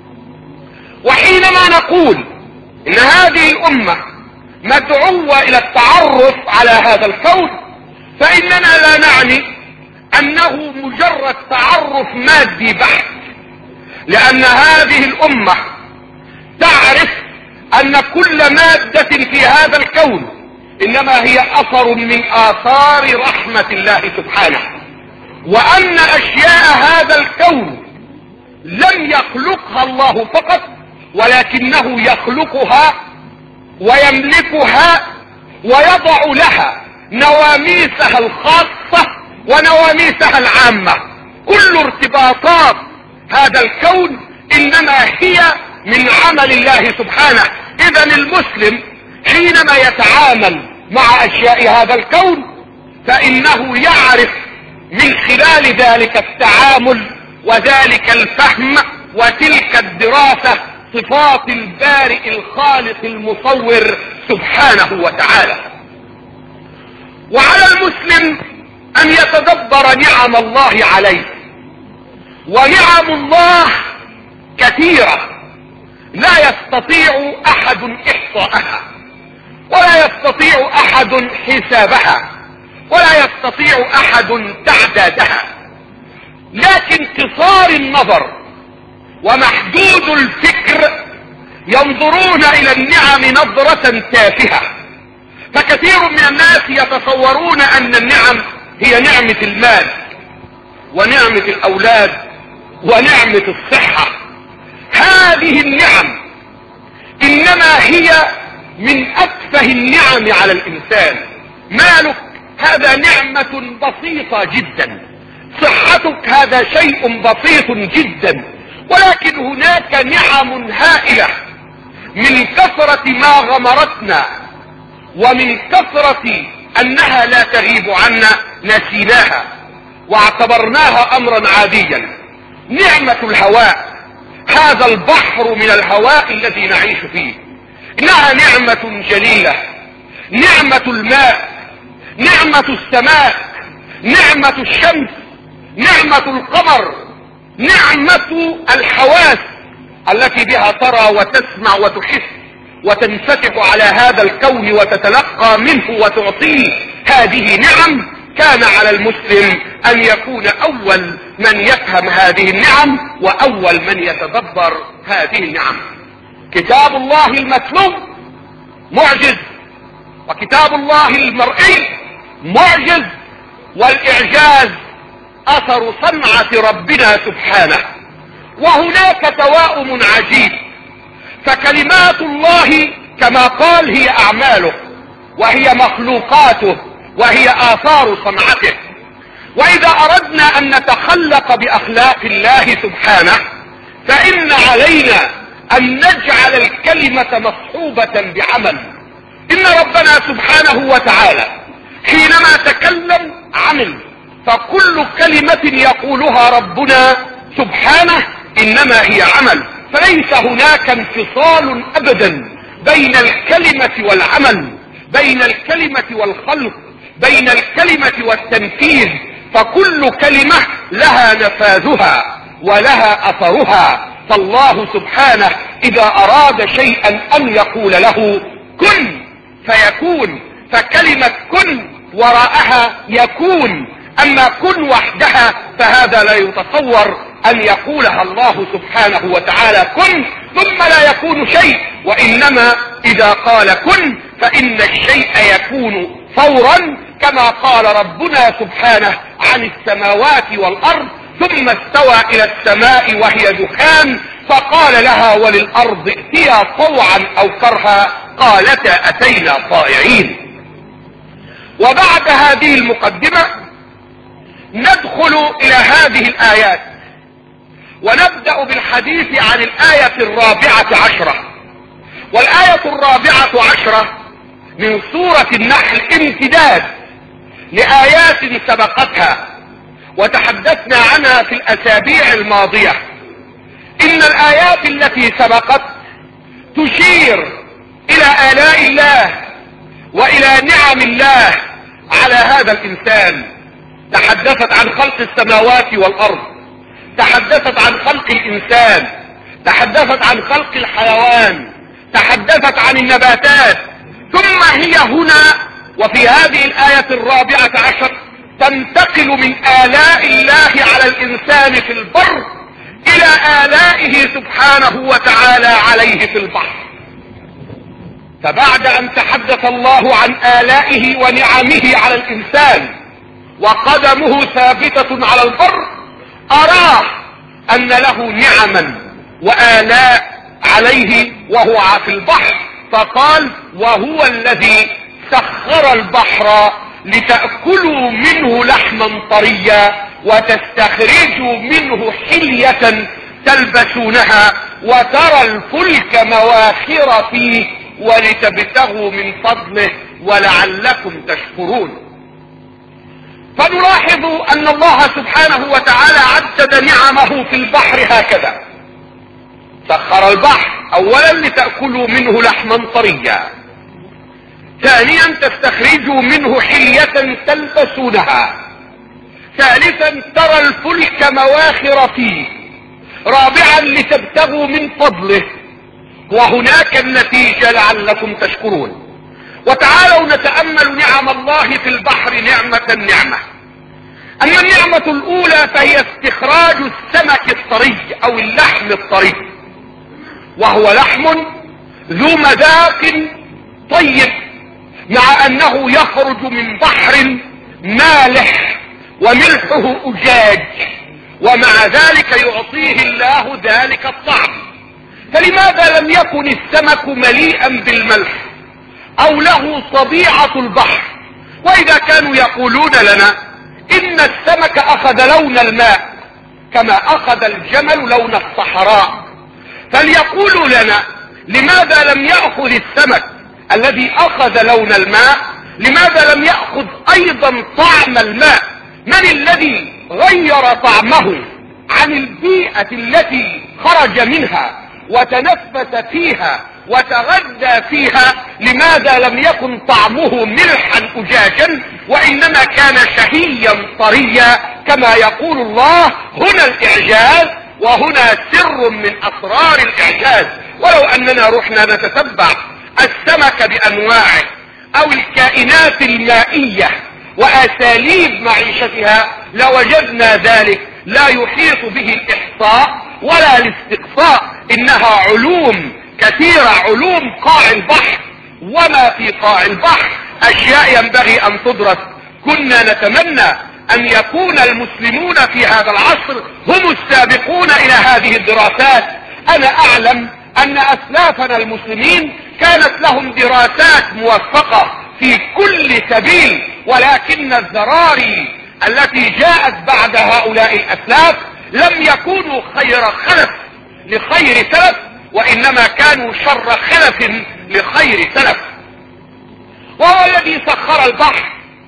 وحينما نقول ان هذه الامة مدعوة الى التعرف على هذا الكون، فاننا لا نعني انه مجرد تعرف مادي بحت، لان هذه الامة تعرف ان كل مادة في هذا الكون انما هي اثر من اثار رحمة الله سبحانه، وان اشياء هذا الكون لم يخلقها الله فقط، ولكنه يخلقها ويملكها ويضع لها نواميسها الخاصة ونواميسها العامة. كل ارتباطات هذا الكون انما هي من عمل الله سبحانه. اذا المسلم حينما يتعامل مع اشياء هذا الكون فانه يعرف من خلال ذلك التعامل وذلك الفهم وتلك الدراسة صفات البارئ الخالق المصور سبحانه وتعالى. وعلى المسلم ان يتدبر نعم الله عليه، ونعم الله كثيرة لا يستطيع احد احصاءها، ولا يستطيع احد حسابها، ولا يستطيع احد تعدادها، لكن قصار النظر ومحدود الفكر ينظرون الى النعم نظرة تافهة. فكثير من الناس يتصورون ان النعم هي نعمة المال ونعمة الاولاد ونعمة الصحة. هذه النعم انما هي من اتفه النعم على الانسان. مالك هذا نعمة بسيطة جدا، صحتك هذا شيء بسيط جدا، ولكن هناك نعم هائلة من كثرة ما غمرتنا ومن كثرة انها لا تغيب عنا نسيناها واعتبرناها امرا عاديا. نعمة الهواء، هذا البحر من الهواء الذي نعيش فيه، انها نعمة جليلة. نعمة الماء، نعمة السماء، نعمة الشمس، نعمة القمر، نعمة الحواس التي بها ترى وتسمع وتحس وتنفتح على هذا الكون وتتلقى منه وتعطيه. هذه نعم كان على المسلم ان يكون اول من يفهم هذه النعم واول من يتدبر هذه النعم. كتاب الله المتلو معجز، وكتاب الله المرئي معجز، والاعجاز اثر صنعة ربنا سبحانه. وهناك توائم عجيب، فكلمات الله كما قال هي اعماله وهي مخلوقاته وهي اثار صنعته. واذا اردنا ان نتخلق باخلاق الله سبحانه فان علينا ان نجعل الكلمة مصحوبة بعمل. ان ربنا سبحانه وتعالى حينما تكلم عمل، فكل كلمة يقولها ربنا سبحانه انما هي عمل، فليس هناك انفصال ابدا بين الكلمة والعمل، بين الكلمة والخلق، بين الكلمة والتنفيذ، فكل كلمة لها نفاذها ولها اثرها. فالله سبحانه اذا اراد شيئا ان يقول له كن فيكون، فكلمة كن وراءها يكون، اما كن وحدها فهذا لا يتصور ان يقولها الله سبحانه وتعالى كن ثم لا يكون شيء، وانما اذا قال كن فان الشيء يكون فورا، كما قال ربنا سبحانه عن السماوات والارض ثم استوى الى السماء وهي دخان فقال لها وللارض ائتيا طوعا او كرها قالتا اتينا طائعين. وبعد هذه المقدمة ندخل الى هذه الايات ونبدأ بالحديث عن الآية الرابعة عشرة. والآية الرابعة عشرة من سورة النحل امتداد لآيات سبقتها وتحدثنا عنها في الأسابيع الماضية. إن الآيات التي سبقت تشير إلى آلاء الله وإلى نعم الله على هذا الإنسان. تحدثت عن خلق السماوات والأرض، تحدثت عن خلق الإنسان، تحدثت عن خلق الحيوان، تحدثت عن النباتات، ثم هي هنا وفي هذه الآية الرابعة عشر تنتقل من آلاء الله على الإنسان في البر إلى آلائه سبحانه وتعالى عليه في البحر. فبعد أن تحدث الله عن آلائه ونعمه على الإنسان وقدمه ثابتة على البر، أراه أن له نعما وآلاء عليه وهو في البحر، فقال وهو الذي سخر البحر لتأكلوا منه لحما طريا وتستخرجوا منه حلية تلبسونها وترى الفلك مواخر فيه ولتبتغوا من فضله ولعلكم تشكرون. فنلاحظ أن الله سبحانه وتعالى عدد نعمه في البحر هكذا: سخر البحر أولا لتأكلوا منه لحما طريا، ثانيا تستخرجوا منه حلية تلبسونها، ثالثا ترى الفلك مواخر فيه، رابعا لتبتغوا من فضله، وهناك النتيجة لعلكم تشكرون. وتعالوا نتأمل نعم الله في البحر نعمة نعمة. أما النعمة الأولى فهي استخراج السمك الطري أو اللحم الطري، وهو لحم ذو مذاق طيب، مع أنه يخرج من بحر مالح وملحه أجاج، ومع ذلك يعطيه الله ذلك الطعم. فلماذا لم يكن السمك مليئا بالملح أو له طبيعة البحر؟ وإذا كانوا يقولون لنا إن السمك أخذ لون الماء كما أخذ الجمل لون الصحراء، فليقولوا لنا لماذا لم يأخذ السمك الذي أخذ لون الماء، لماذا لم يأخذ أيضا طعم الماء؟ من الذي غير طعمه عن البيئة التي خرج منها وتنفس فيها وتغذى فيها؟ لماذا لم يكن طعمه ملحا أجاجا وإنما كان شهيا طريا كما يقول الله؟ هنا الإعجاز، وهنا سر من أسرار الإعجاز. ولو أننا رحنا نتتبع السمك بأنواعه أو الكائنات المائية وأساليب معيشتها لوجدنا ذلك لا يحيط به الإحصاء ولا الاستقصاء. إنها علوم كثيرة، علوم قاع البحر وما في قاع البحر أشياء ينبغي أن تدرس. كنا نتمنى أن يكون المسلمون في هذا العصر هم السابقون إلى هذه الدراسات. أنا أعلم أن أسلافنا المسلمين كانت لهم دراسات موفقة في كل سبيل، ولكن الذراري التي جاءت بعد هؤلاء الأسلاف لم يكونوا خير خلف لخير سلف، وإنما كانوا شر خلف لخير سلف. وهو الذي سخر البحر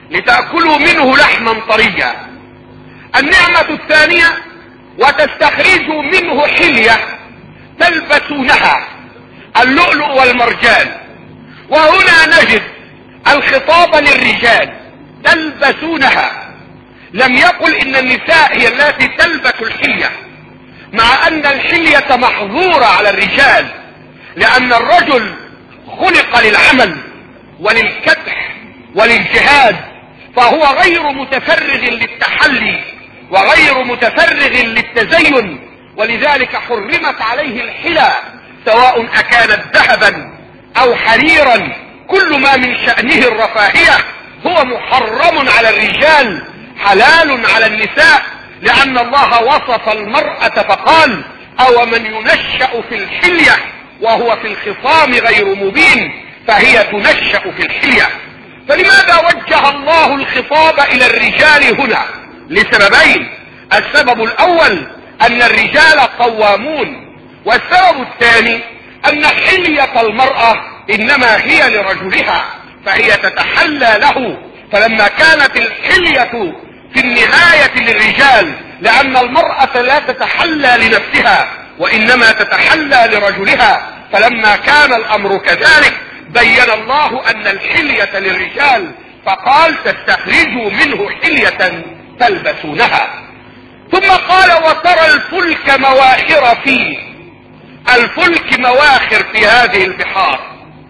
لتأكلوا منه لحما طريا. النعمة الثانية وتستخرجوا منه حلية تلبسونها، اللؤلؤ والمرجان. وهنا نجد الخطاب للرجال تلبسونها، لم يقل ان النساء هي التي تلبس الحلية، مع ان الحلية محظورة على الرجال، لان الرجل خلق للعمل وللكدح وللجهاد، فهو غير متفرغ للتحلي وغير متفرغ للتزين، ولذلك حرمت عليه الحلى سواء أكانت ذهبا او حريرا، كل ما من شأنه الرفاهية هو محرم على الرجال حلال على النساء، لأن الله وصف المرأة فقال او من ينشأ في الحلية وهو في الخصام غير مبين فهي تنشأ في الحلية. فلماذا وجه الله الخطاب الى الرجال هنا؟ لسببين. السبب الاول ان الرجال قوامون، والسبب الثاني ان حلية المرأة انما هي لرجلها فهي تتحلى له، فلما كانت الحلية في النهاية للرجال لان المرأة لا تتحلى لنفسها وانما تتحلى لرجلها، فلما كان الامر كذلك بين الله ان الحلية للرجال فقال تستخرجوا منه حلية تلبسونها. ثم قال وترى الفلك مواخر فيه، الفلك مواخر في هذه البحار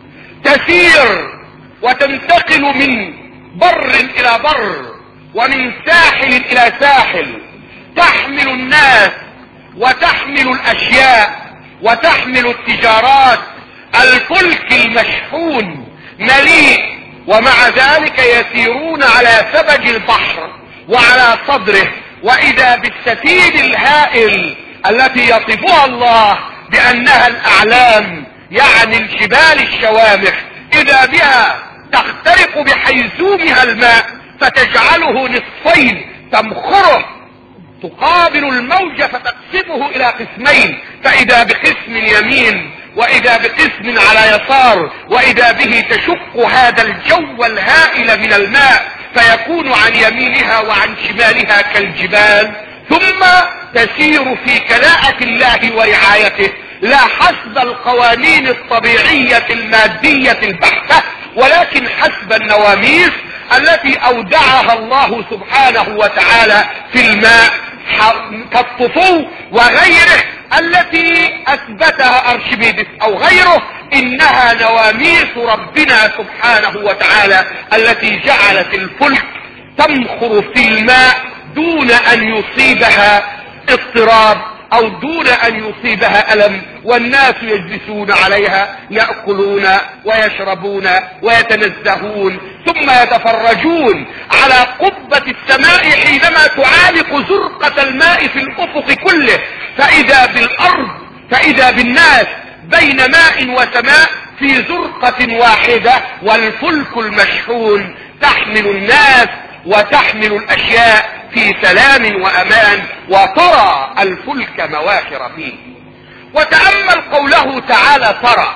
تسير وتنتقل من بر الى بر ومن ساحل الى ساحل، تحمل الناس وتحمل الاشياء وتحمل التجارات. الفلك المشحون مليء، ومع ذلك يسيرون على سبج البحر وعلى صدره، واذا بالسفينة الهائل التي يصفها الله بانها الاعلام، يعني الجبال الشوامخ، اذا بها تخترق بحيزومها الماء فتجعله نصفين، تمخره تقابل الموجة فتقسمه الى قسمين، فاذا بقسم يمين واذا بقسم على يسار، واذا به تشق هذا الجو الهائل من الماء فيكون عن يمينها وعن شمالها كالجبال، ثم تسير في كلاءة الله ورعايته لا حسب القوانين الطبيعية المادية البحتة، ولكن حسب النواميس التي اودعها الله سبحانه وتعالى في الماء كالطفو وغيره التي اثبتها ارشميدس او غيره، انها نواميس ربنا سبحانه وتعالى التي جعلت الفلك تمخر في الماء دون ان يصيبها اضطراب او دون ان يصيبها الم، والناس يجلسون عليها يأكلون ويشربون ويتنزهون ثم يتفرجون على قبة السماء حينما تعانق زرقة الماء في الافق كله، فاذا بالارض فاذا بالناس بين ماء وسماء في زرقة واحدة، والفلك المشحون تحمل الناس وتحمل الاشياء في سلام وامان، وترى الفلك مواخر فيه. وتأمل قوله تعالى ترى،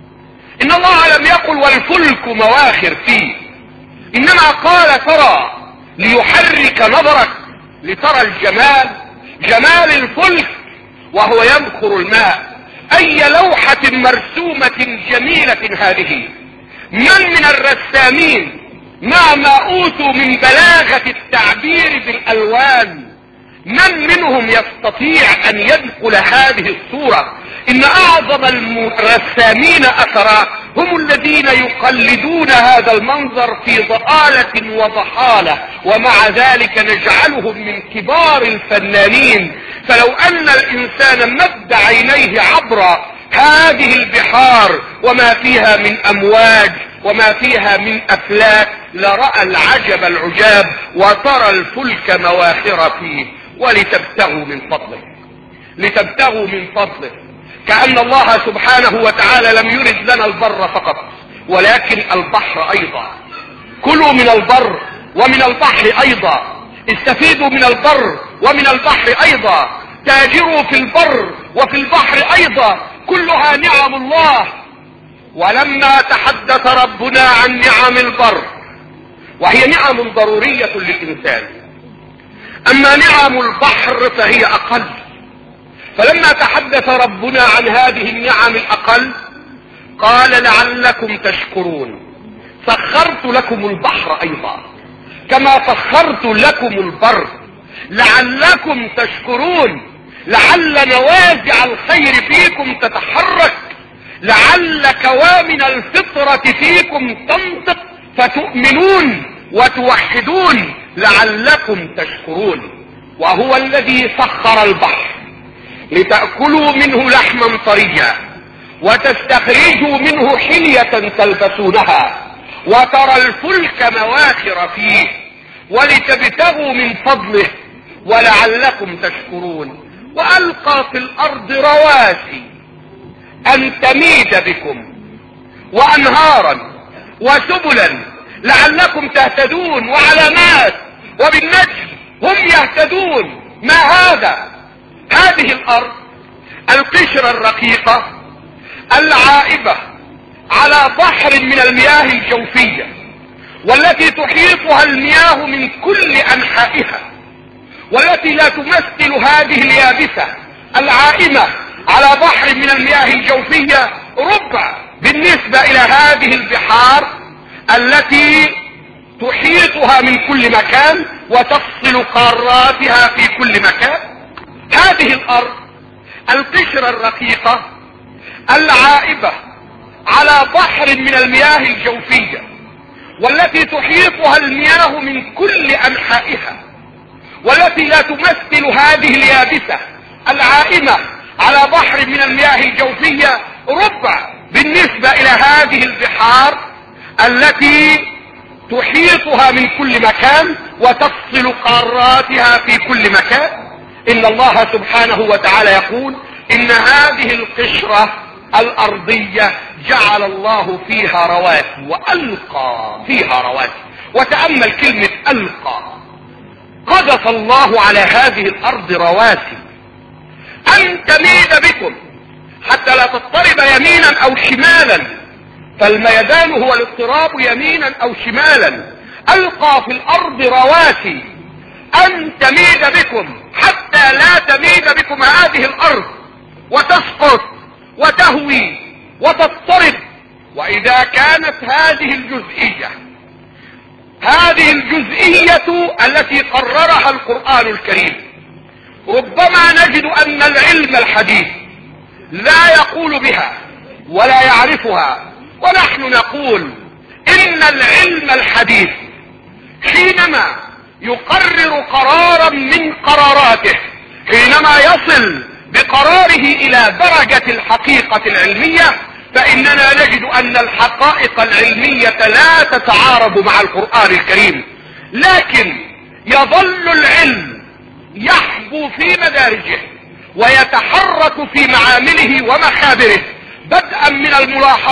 ان الله لم يقل والفلك مواخر فيه، انما قال ترى ليحرك نظرك لترى الجمال، جمال الفلك وهو يمخر الماء. اي لوحة مرسومة جميلة هذه، من من الرسامين مع ما اوتوا من بلاغة التعبير بالالوان من منهم يستطيع ان ينقل هذه الصورة؟ ان اعظم الرسامين اثرا هم الذين يقلدون هذا المنظر في ضآلة وضحالة، ومع ذلك نجعلهم من كبار الفنانين. فلو ان الانسان مد عينيه عبر هذه البحار وما فيها من امواج وما فيها من افلاك لرأى العجب العجاب. وترى الفلك مواخر فيه ولتبتغوا من فضله، لتبتغوا من فضله، كأن الله سبحانه وتعالى لم يرد لنا البر فقط ولكن البحر ايضا. كلوا من البر ومن البحر ايضا، استفيدوا من البر ومن البحر ايضا، تاجروا في البر وفي البحر ايضا، كلها نعم الله. ولما تحدث ربنا عن نعم البر وهي نعم ضرورية للإنسان. أما نعم البحر فهي أقل. فلما تحدث ربنا عن هذه النعم الأقل قال لعلكم تشكرون. سخرت لكم البحر أيضا كما سخرت لكم البر لعلكم تشكرون، لعل نوازع الخير فيكم تتحرك، لعل كوامن الفطرة فيكم تنطق فتؤمنون وتوحدون لعلكم تشكرون. وهو الذي سخر البحر لتأكلوا منه لحما طريا وتستخرجوا منه حلية تلبسونها وترى الفلك مواخر فيه ولتبتغوا من فضله ولعلكم تشكرون. وألقى في الأرض رواسي أن تميد بكم وأنهارا وسبلا لعلكم تهتدون وعلامات وبالنجم هم يهتدون. ما هذا؟ هذه الأرض القشرة الرقيقة العائبة على بحر من المياه الجوفية والتي تحيطها المياه من كل أنحائها، والتي لا تمثل هذه اليابسة العائمة على بحر من المياه الجوفية ربع بالنسبة إلى هذه البحار التي تحيطها من كل مكان وتفصل قاراتها في كل مكان. هذه الأرض القشرة الرقيقة العائبة على بحر من المياه الجوفية والتي تحيطها المياه من كل أنحائها، والتي لا تمثل هذه اليابسة العائمة على بحر من المياه الجوفية ربع بالنسبة إلى هذه البحار التي تحيطها من كل مكان وتفصل قاراتها في كل مكان. إن الله سبحانه وتعالى يقول إن هذه القشرة الأرضية جعل الله فيها رواسي وألقى فيها رواسي. وتأمل كلمة ألقى. قذف الله على هذه الأرض رواسي أن تميد بكم حتى لا تضطرب يمينا أو شمالا، فالميدان هو الاضطراب يمينا أو شمالا. ألقى في الأرض رواسي أن تميد بكم حتى لا تميد بكم هذه الأرض وتسقط وتهوي وتضطرب. وإذا كانت هذه الجزئية هذه الجزئية التي قررها القرآن الكريم ربما نجد أن العلم الحديث لا يقول بها ولا يعرفها، ونحن نقول إن العلم الحديث حينما يقرر قرارا من قراراته، حينما يصل بقراره إلى درجة الحقيقة العلمية، فإننا نجد أن الحقائق العلمية لا تتعارض مع القرآن الكريم، لكن يظل العلم يحبو في مدارجه ويتحرك في معامله ومخابره بدءا من الملاحظة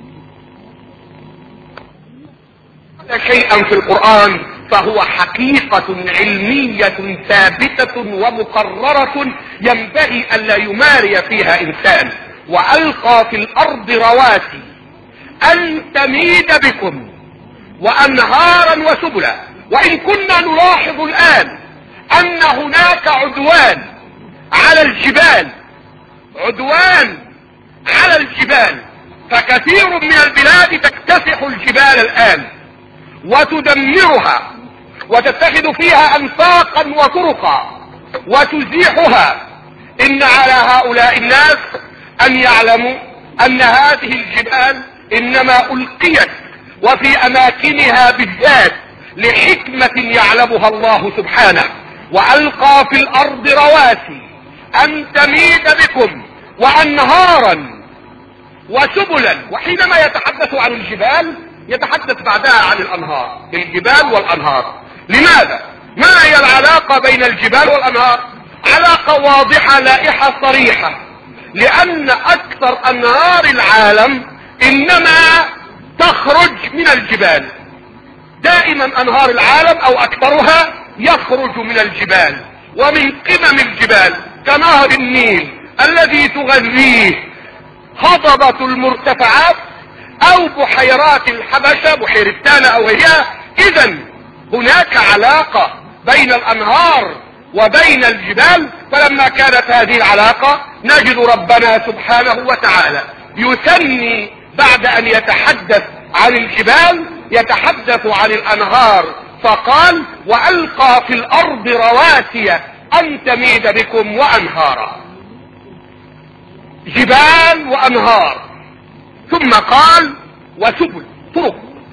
شيئا في القرآن فهو حقيقة علمية ثابتة ومقررة ينبغي أن لا يماري فيها إنسان. وألقى في الأرض رواسي أن تميد بكم وأنهارا وسبلا. وإن كنا نلاحظ الآن أن هناك عدوان على الجبال، عدوان على الجبال، فكثير من البلاد تكتسح الجبال الآن وتدمرها وتتخذ فيها أنفاقا وطرقا وتزيحها. إن على هؤلاء الناس أن يعلموا أن هذه الجبال إنما ألقيت وفي أماكنها بالذات لحكمة يعلمها الله سبحانه. وألقى في الأرض رواسي أن تميد بكم وأنهارا وسبلا. وحينما يتحدث عن الجبال يتحدث بعدها عن الأنهار، الجبال والأنهار. لماذا؟ ما هي العلاقة بين الجبال والأنهار؟ علاقة واضحة لائحة صريحة، لأن أكثر أنهار العالم إنما تخرج من الجبال. دائما أنهار العالم أو أكثرها يخرج من الجبال ومن قمم الجبال، كنهر النيل الذي تغذيه هضبة المرتفعات أو بحيرات الحبشة، بحيرة تانا أو غيرها، اذا هناك علاقة بين الانهار وبين الجبال. فلما كانت هذه العلاقة نجد ربنا سبحانه وتعالى يثني بعد ان يتحدث عن الجبال يتحدث عن الانهار، فقال والقى في الارض رواسي ان تميد بكم وانهارا. جبال وانهار، ثم قال وسبل، طرق.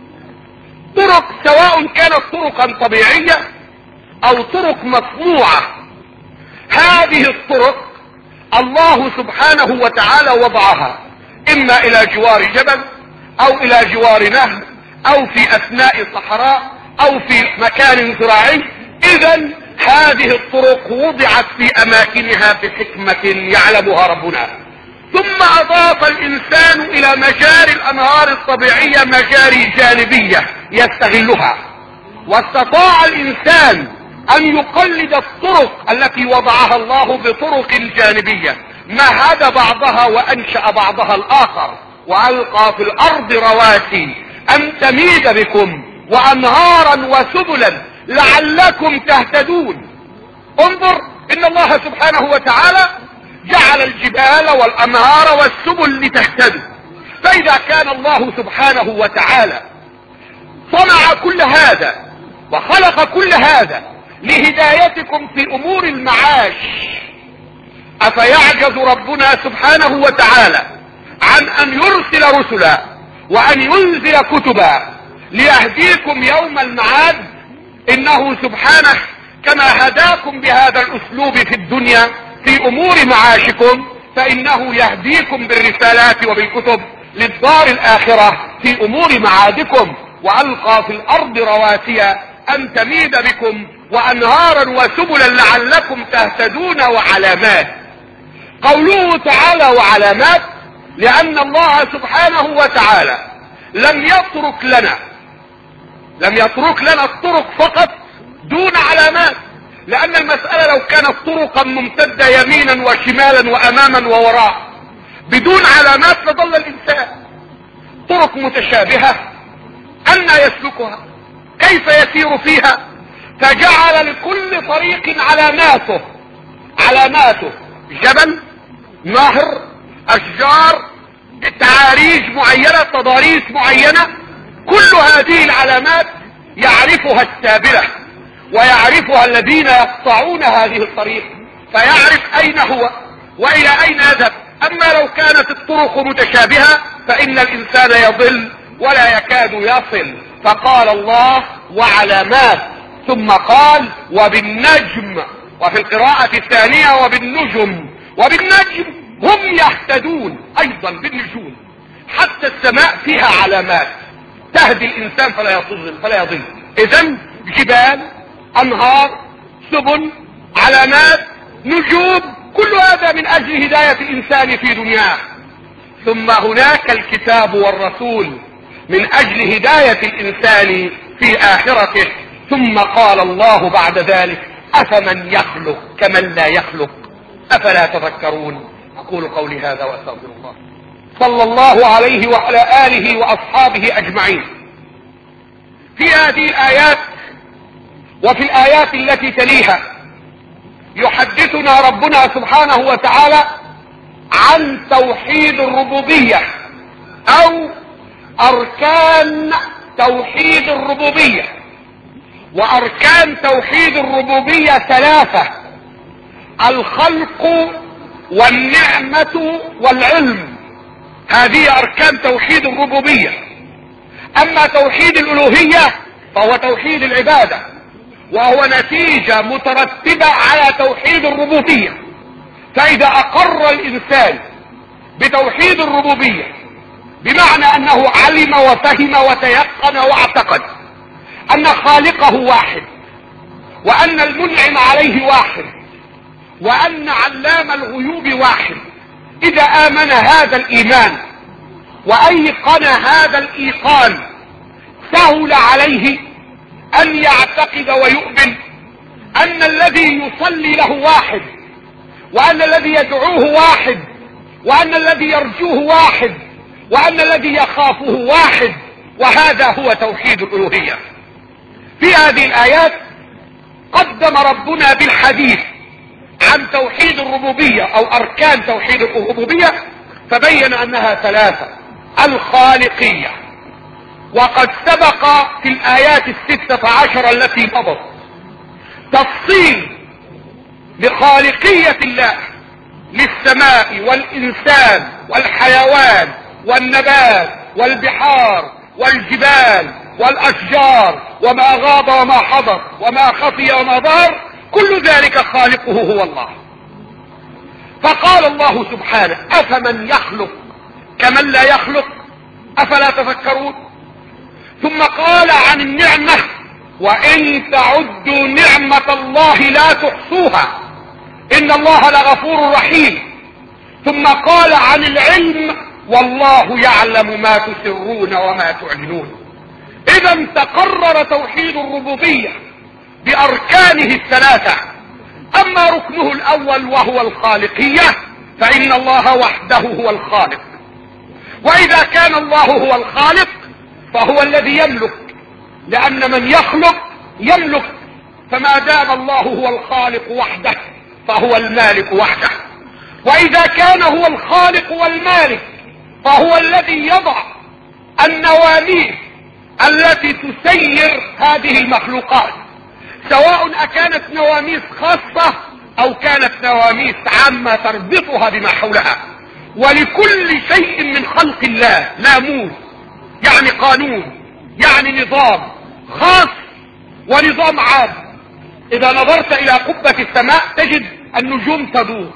طرق سواء كانت طرقا طبيعية او طرق مصنوعة. هذه الطرق الله سبحانه وتعالى وضعها اما الى جوار جبل او الى جوار نهر او في اثناء صحراء او في مكان زراعي. اذا هذه الطرق وضعت في اماكنها بحكمة يعلمها ربنا. ثم اضاف الانسان الى مجاري الانهار الطبيعية مجاري جانبية يستغلها، واستطاع الانسان ان يقلد الطرق التي وضعها الله بطرق جانبية، مهد بعضها وانشأ بعضها الاخر. والقى في الارض رواسي ان تميد بكم وانهارا وسبلا لعلكم تهتدون. انظر ان الله سبحانه وتعالى جعل الجبال والانهار والسبل لتهتدوا. فاذا كان الله سبحانه وتعالى صنع كل هذا وخلق كل هذا لهدايتكم في امور المعاش، افيعجز ربنا سبحانه وتعالى عن ان يرسل رسلا وان ينزل كتبا ليهديكم يوم المعاد؟ انه سبحانه كما هداكم بهذا الاسلوب في الدنيا في امور معاشكم فانه يهديكم بالرسالات وبالكتب للدار الاخرة في امور معادكم. والقى في الارض رواسي ان تميد بكم وانهارا وسبلا لعلكم تهتدون وعلامات. قوله تعالى وعلامات لان الله سبحانه وتعالى لم يترك لنا لم يترك لنا الطرق فقط دون علامات، لان المسألة لو كانت طرقا ممتدة يمينا وشمالا واماما ووراء بدون علامات لضل الانسان. طرق متشابهة أن يسلكها، كيف يسير فيها؟ فجعل لكل طريق علاماته علاماته جبل، نهر، اشجار، تعاريج معينة، تضاريس معينة. كل هذه العلامات يعرفها السابلة ويعرفها الذين يقطعون هذه الطريق، فيعرف اين هو والى اين يذهب. اما لو كانت الطرق متشابهة فان الانسان يضل ولا يكاد يصل. فقال الله وعلامات، ثم قال وبالنجم، وفي القراءة الثانية وبالنجم. وبالنجم هم يهتدون، ايضا بالنجوم. حتى السماء فيها علامات تهدي الانسان فلا يضل فلا يضل. اذا جبال، انهار، سبل، علامات، نجوم، كل هذا من اجل هداية الانسان في دنياه. ثم هناك الكتاب والرسول من اجل هداية الانسان في اخرته. ثم قال الله بعد ذلك افمن يخلق كمن لا يخلق افلا تذكرون. اقول قولي هذا واستغفر الله. صلى الله عليه وعلى اله واصحابه اجمعين. في هذه الايات وفي الايات التي تليها يحدثنا ربنا سبحانه وتعالى عن توحيد الربوبية او اركان توحيد الربوبية. واركان توحيد الربوبية ثلاثة: الخلق والنعمة والعلم. هذه اركان توحيد الربوبية. اما توحيد الالوهية فهو توحيد العبادة، وهو نتيجة مترتبة على توحيد الربوبية. فاذا اقر الانسان بتوحيد الربوبية بمعنى انه علم وفهم وتيقن واعتقد ان خالقه واحد، وان المنعم عليه واحد، وان علام الغيوب واحد. اذا امن هذا الايمان وايقن هذا الايقان سهل عليه ان يعتقد ويؤمن ان الذي يصلي له واحد، وان الذي يدعوه واحد، وان الذي يرجوه واحد، وان الذي يخافه واحد. وهذا هو توحيد الالوهية. في هذه الآيات قدم ربنا بالحديث عن توحيد الربوبية او اركان توحيد الربوبية، فبين انها ثلاثة: الخالقية، وقد سبق في الآيات الستة عشر التي مضت تفصيل لخالقية الله للسماء والإنسان والحيوان والنبات والبحار والجبال والأشجار، وما غاب وما حضر وما خفي وما ظهر، كل ذلك خالقه هو الله. فقال الله سبحانه: أفمن يخلق كمن لا يخلق أفلا تفكرون. ثم قال عن النعمة: وإن تعدوا نعمة الله لا تحصوها إن الله لغفور رحيم. ثم قال عن العلم: والله يعلم ما تسرون وما تعلنون. إذا تقرر توحيد الربوبية بأركانه الثلاثة. أما ركنه الأول وهو الخالقية فإن الله وحده هو الخالق، وإذا كان الله هو الخالق فهو الذي يملك، لأن من يخلق يملك، فما دام الله هو الخالق وحده فهو المالك وحده. وإذا كان هو الخالق والمالك فهو الذي يضع النواميس التي تسير هذه المخلوقات، سواء أكانت نواميس خاصة أو كانت نواميس عامة تربطها بما حولها. ولكل شيء من خلق الله ناموس، يعني قانون، يعني نظام خاص ونظام عام. إذا نظرت إلى قبة السماء تجد النجوم تدور،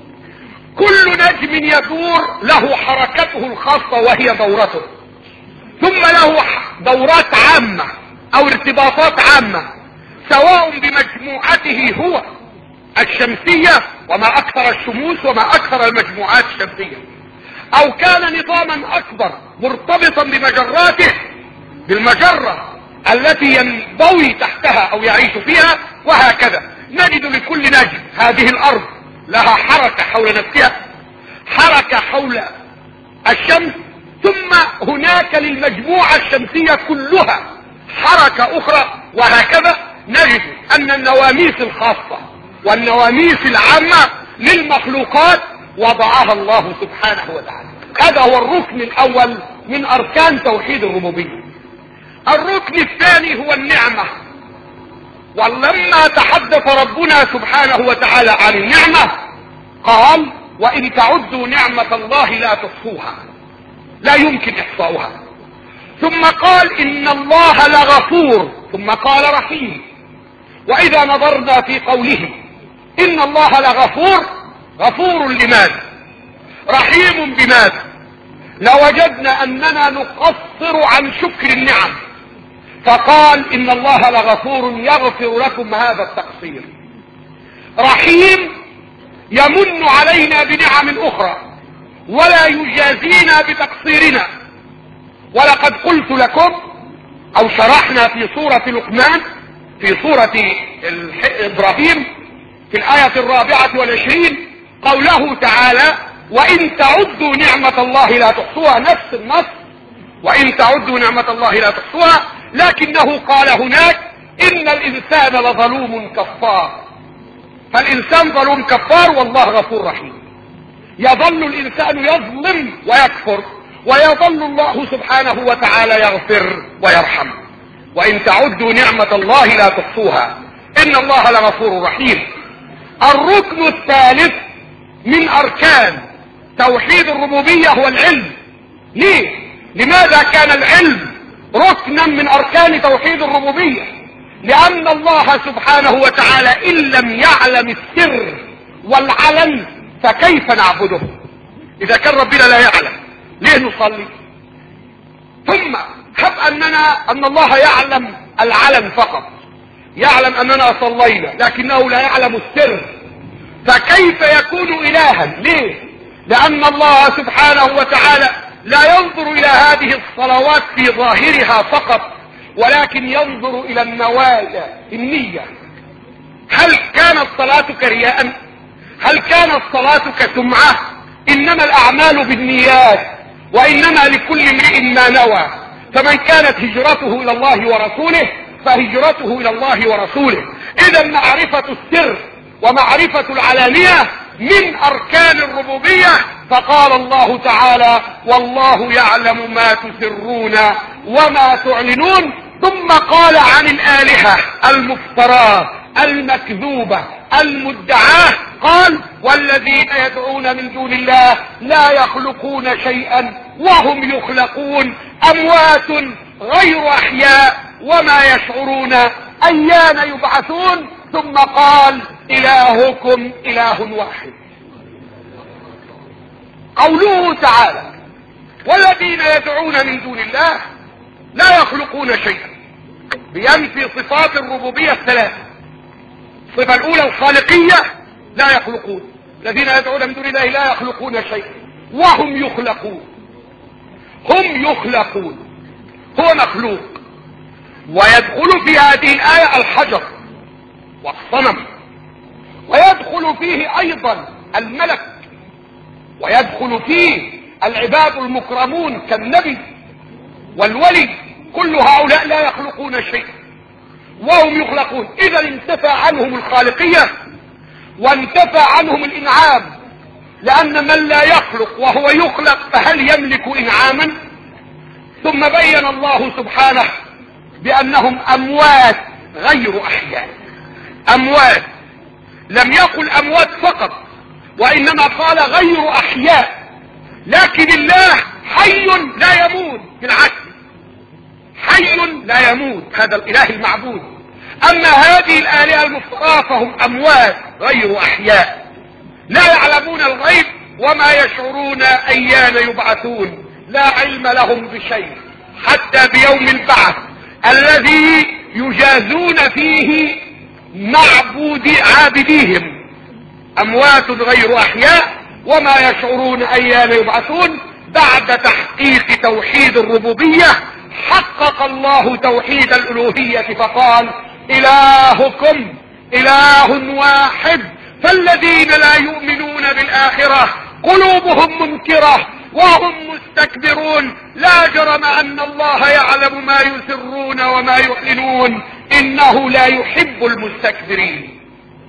كل نجم يدور له حركته الخاصة وهي دورته، ثم له دورات عامة أو ارتباطات عامة، سواء بمجموعته هو الشمسية، وما أكثر الشموس وما أكثر المجموعات الشمسية، أو كان نظاما أكبر مرتبطا بمجراته، بالمجرة التي ينضوي تحتها أو يعيش فيها، وهكذا. نجد لكل نجم، هذه الأرض لها حركة حول نفسها، حركة حول الشمس، ثم هناك للمجموعة الشمسية كلها حركة أخرى، وهكذا. نجد أن النواميس الخاصة والنواميس العامة للمخلوقات وضعها الله سبحانه وتعالى. هذا هو الركن الأول من أركان توحيد الربوبية. الركن الثاني هو النعمة. ولما تحدث ربنا سبحانه وتعالى عن النعمة قال: وإن تعدوا نعمة الله لا تحصوها، لا يمكن إحصاؤها. ثم قال: إن الله لغفور، ثم قال رحيم. وإذا نظرنا في قوله إن الله لغفور، غفور لماذا؟ رحيم بماذا؟ لوجدنا أننا نقصر عن شكر النعم، فقال: إن الله لغفور يغفر لكم هذا التقصير. رحيم يمن علينا بنعم أخرى ولا يجازينا بتقصيرنا. ولقد قلت لكم أو شرحنا في سورة لقمان، في سورة إبراهيم في الآية الرابعة والعشرين قوله تعالى: وإن تعدوا نعمة الله لا تحصوها، نفس النص، وإن تعدوا نعمة الله لا تحصوها، لكنه قال هناك: إن الإنسان لظلوم كفار. فالإنسان ظلوم كفار والله غفور رحيم. يظل الإنسان يظلم ويكفر، ويظل الله سبحانه وتعالى يغفر ويرحم. وإن تعدوا نعمة الله لا تحصوها إن الله لغفور رحيم. الركن الثالث من أركان توحيد الربوبية هو العلم. ليه؟ لماذا كان العلم ركنا من أركان توحيد الربوبية؟ لأن الله سبحانه وتعالى إن لم يعلم السر والعلن فكيف نعبده؟ إذا كان ربنا لا يعلم ليه نصلي؟ ثم هب أننا أن الله يعلم العلن فقط، يعلم أننا صلينا لكنه لا يعلم السر، فكيف يكون إلها؟ ليه؟ لأن الله سبحانه وتعالى لا ينظر إلى هذه الصلوات في ظاهرها فقط، ولكن ينظر إلى النوايا، النية. هل كانت صلاتك رياء؟ هل كانت صلاتك سمعة؟ إنما الأعمال بالنيات، وإنما لكل امرئ ما نوى. فمن كانت هجرته إلى الله ورسوله فهجرته الى الله ورسوله. اذا معرفة السر ومعرفة العلانية من اركان الربوبية. فقال الله تعالى: والله يعلم ما تسرون وما تعلنون. ثم قال عن الآلهة المفتراه المكذوبة المدعاه، قال: والذين يدعون من دون الله لا يخلقون شيئا وهم يخلقون، اموات غير احياء وما يشعرون ايان يبعثون. ثم قال: الهكم اله واحد. قوله تعالى: والذين يدعون من دون الله لا يخلقون شيئا، بينفي صفات الربوبية الثلاثة. الصفة الاولى الخالقية، لا يخلقون. الذين يدعون من دون الله لا يخلقون شيئا وهم يخلقون. هم يخلقون، هو مخلوق. ويدخل في هذه الآية الحجر والصنم، ويدخل فيه ايضا الملك، ويدخل فيه العباد المكرمون كالنبي والولي. كل هؤلاء لا يخلقون شيئا وهم يخلقون. اذا انتفى عنهم الخالقية وانتفى عنهم الانعام، لان من لا يخلق وهو يخلق فهل يملك انعاما؟ ثم بين الله سبحانه بانهم اموات غير احياء. اموات، لم يقل اموات فقط، وانما قال غير احياء. لكن الله حي لا يموت، بالعكس حي لا يموت، هذا الاله المعبود. اما هذه الالهه المفتراه فهم اموات غير احياء، لا يعلمون الغيب وما يشعرون ايان يبعثون. لا علم لهم بشيء حتى بيوم البعث الذي يجازون فيه معبود عابديهم. اموات غير احياء وما يشعرون ايان يبعثون. بعد تحقيق توحيد الربوبية حقق الله توحيد الالوهية فقال: الهكم اله واحد. فالذين لا يؤمنون بالاخرة قلوبهم منكرة وهم مستكبرون. لا جرم ان الله يعلم ما يسرون وما يعلنون، انه لا يحب المستكبرين.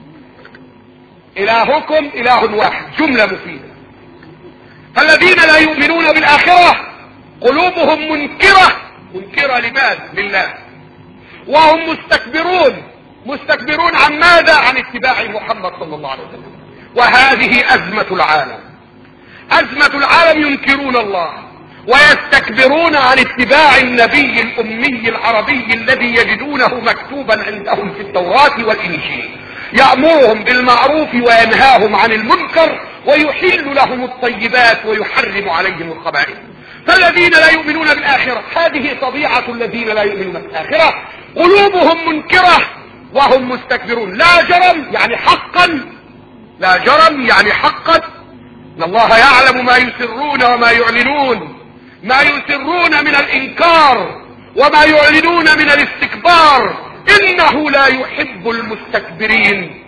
الهكم اله واحد، جملة مفيدة. فالذين لا يؤمنون بالاخرة قلوبهم منكرة. منكرة لماذا؟ لله. وهم مستكبرون. مستكبرون عن ماذا؟ عن اتباع محمد صلى الله عليه وسلم. وهذه ازمة العالم. ازمة العالم ينكرون الله ويستكبرون عن اتباع النبي الامي العربي الذي يجدونه مكتوبا عندهم في التوراة والانجيل، يأمرهم بالمعروف وينهاهم عن المنكر ويحل لهم الطيبات ويحرم عليهم الخبائث. فالذين لا يؤمنون بالآخرة، هذه طبيعة الذين لا يؤمنون بالآخرة، قلوبهم منكرة وهم مستكبرون. لا جرم يعني حقا، لا جرم يعني حقا ان الله يعلم ما يسرون وما يعلنون. ما يسرون من الانكار وما يعلنون من الاستكبار، انه لا يحب المستكبرين.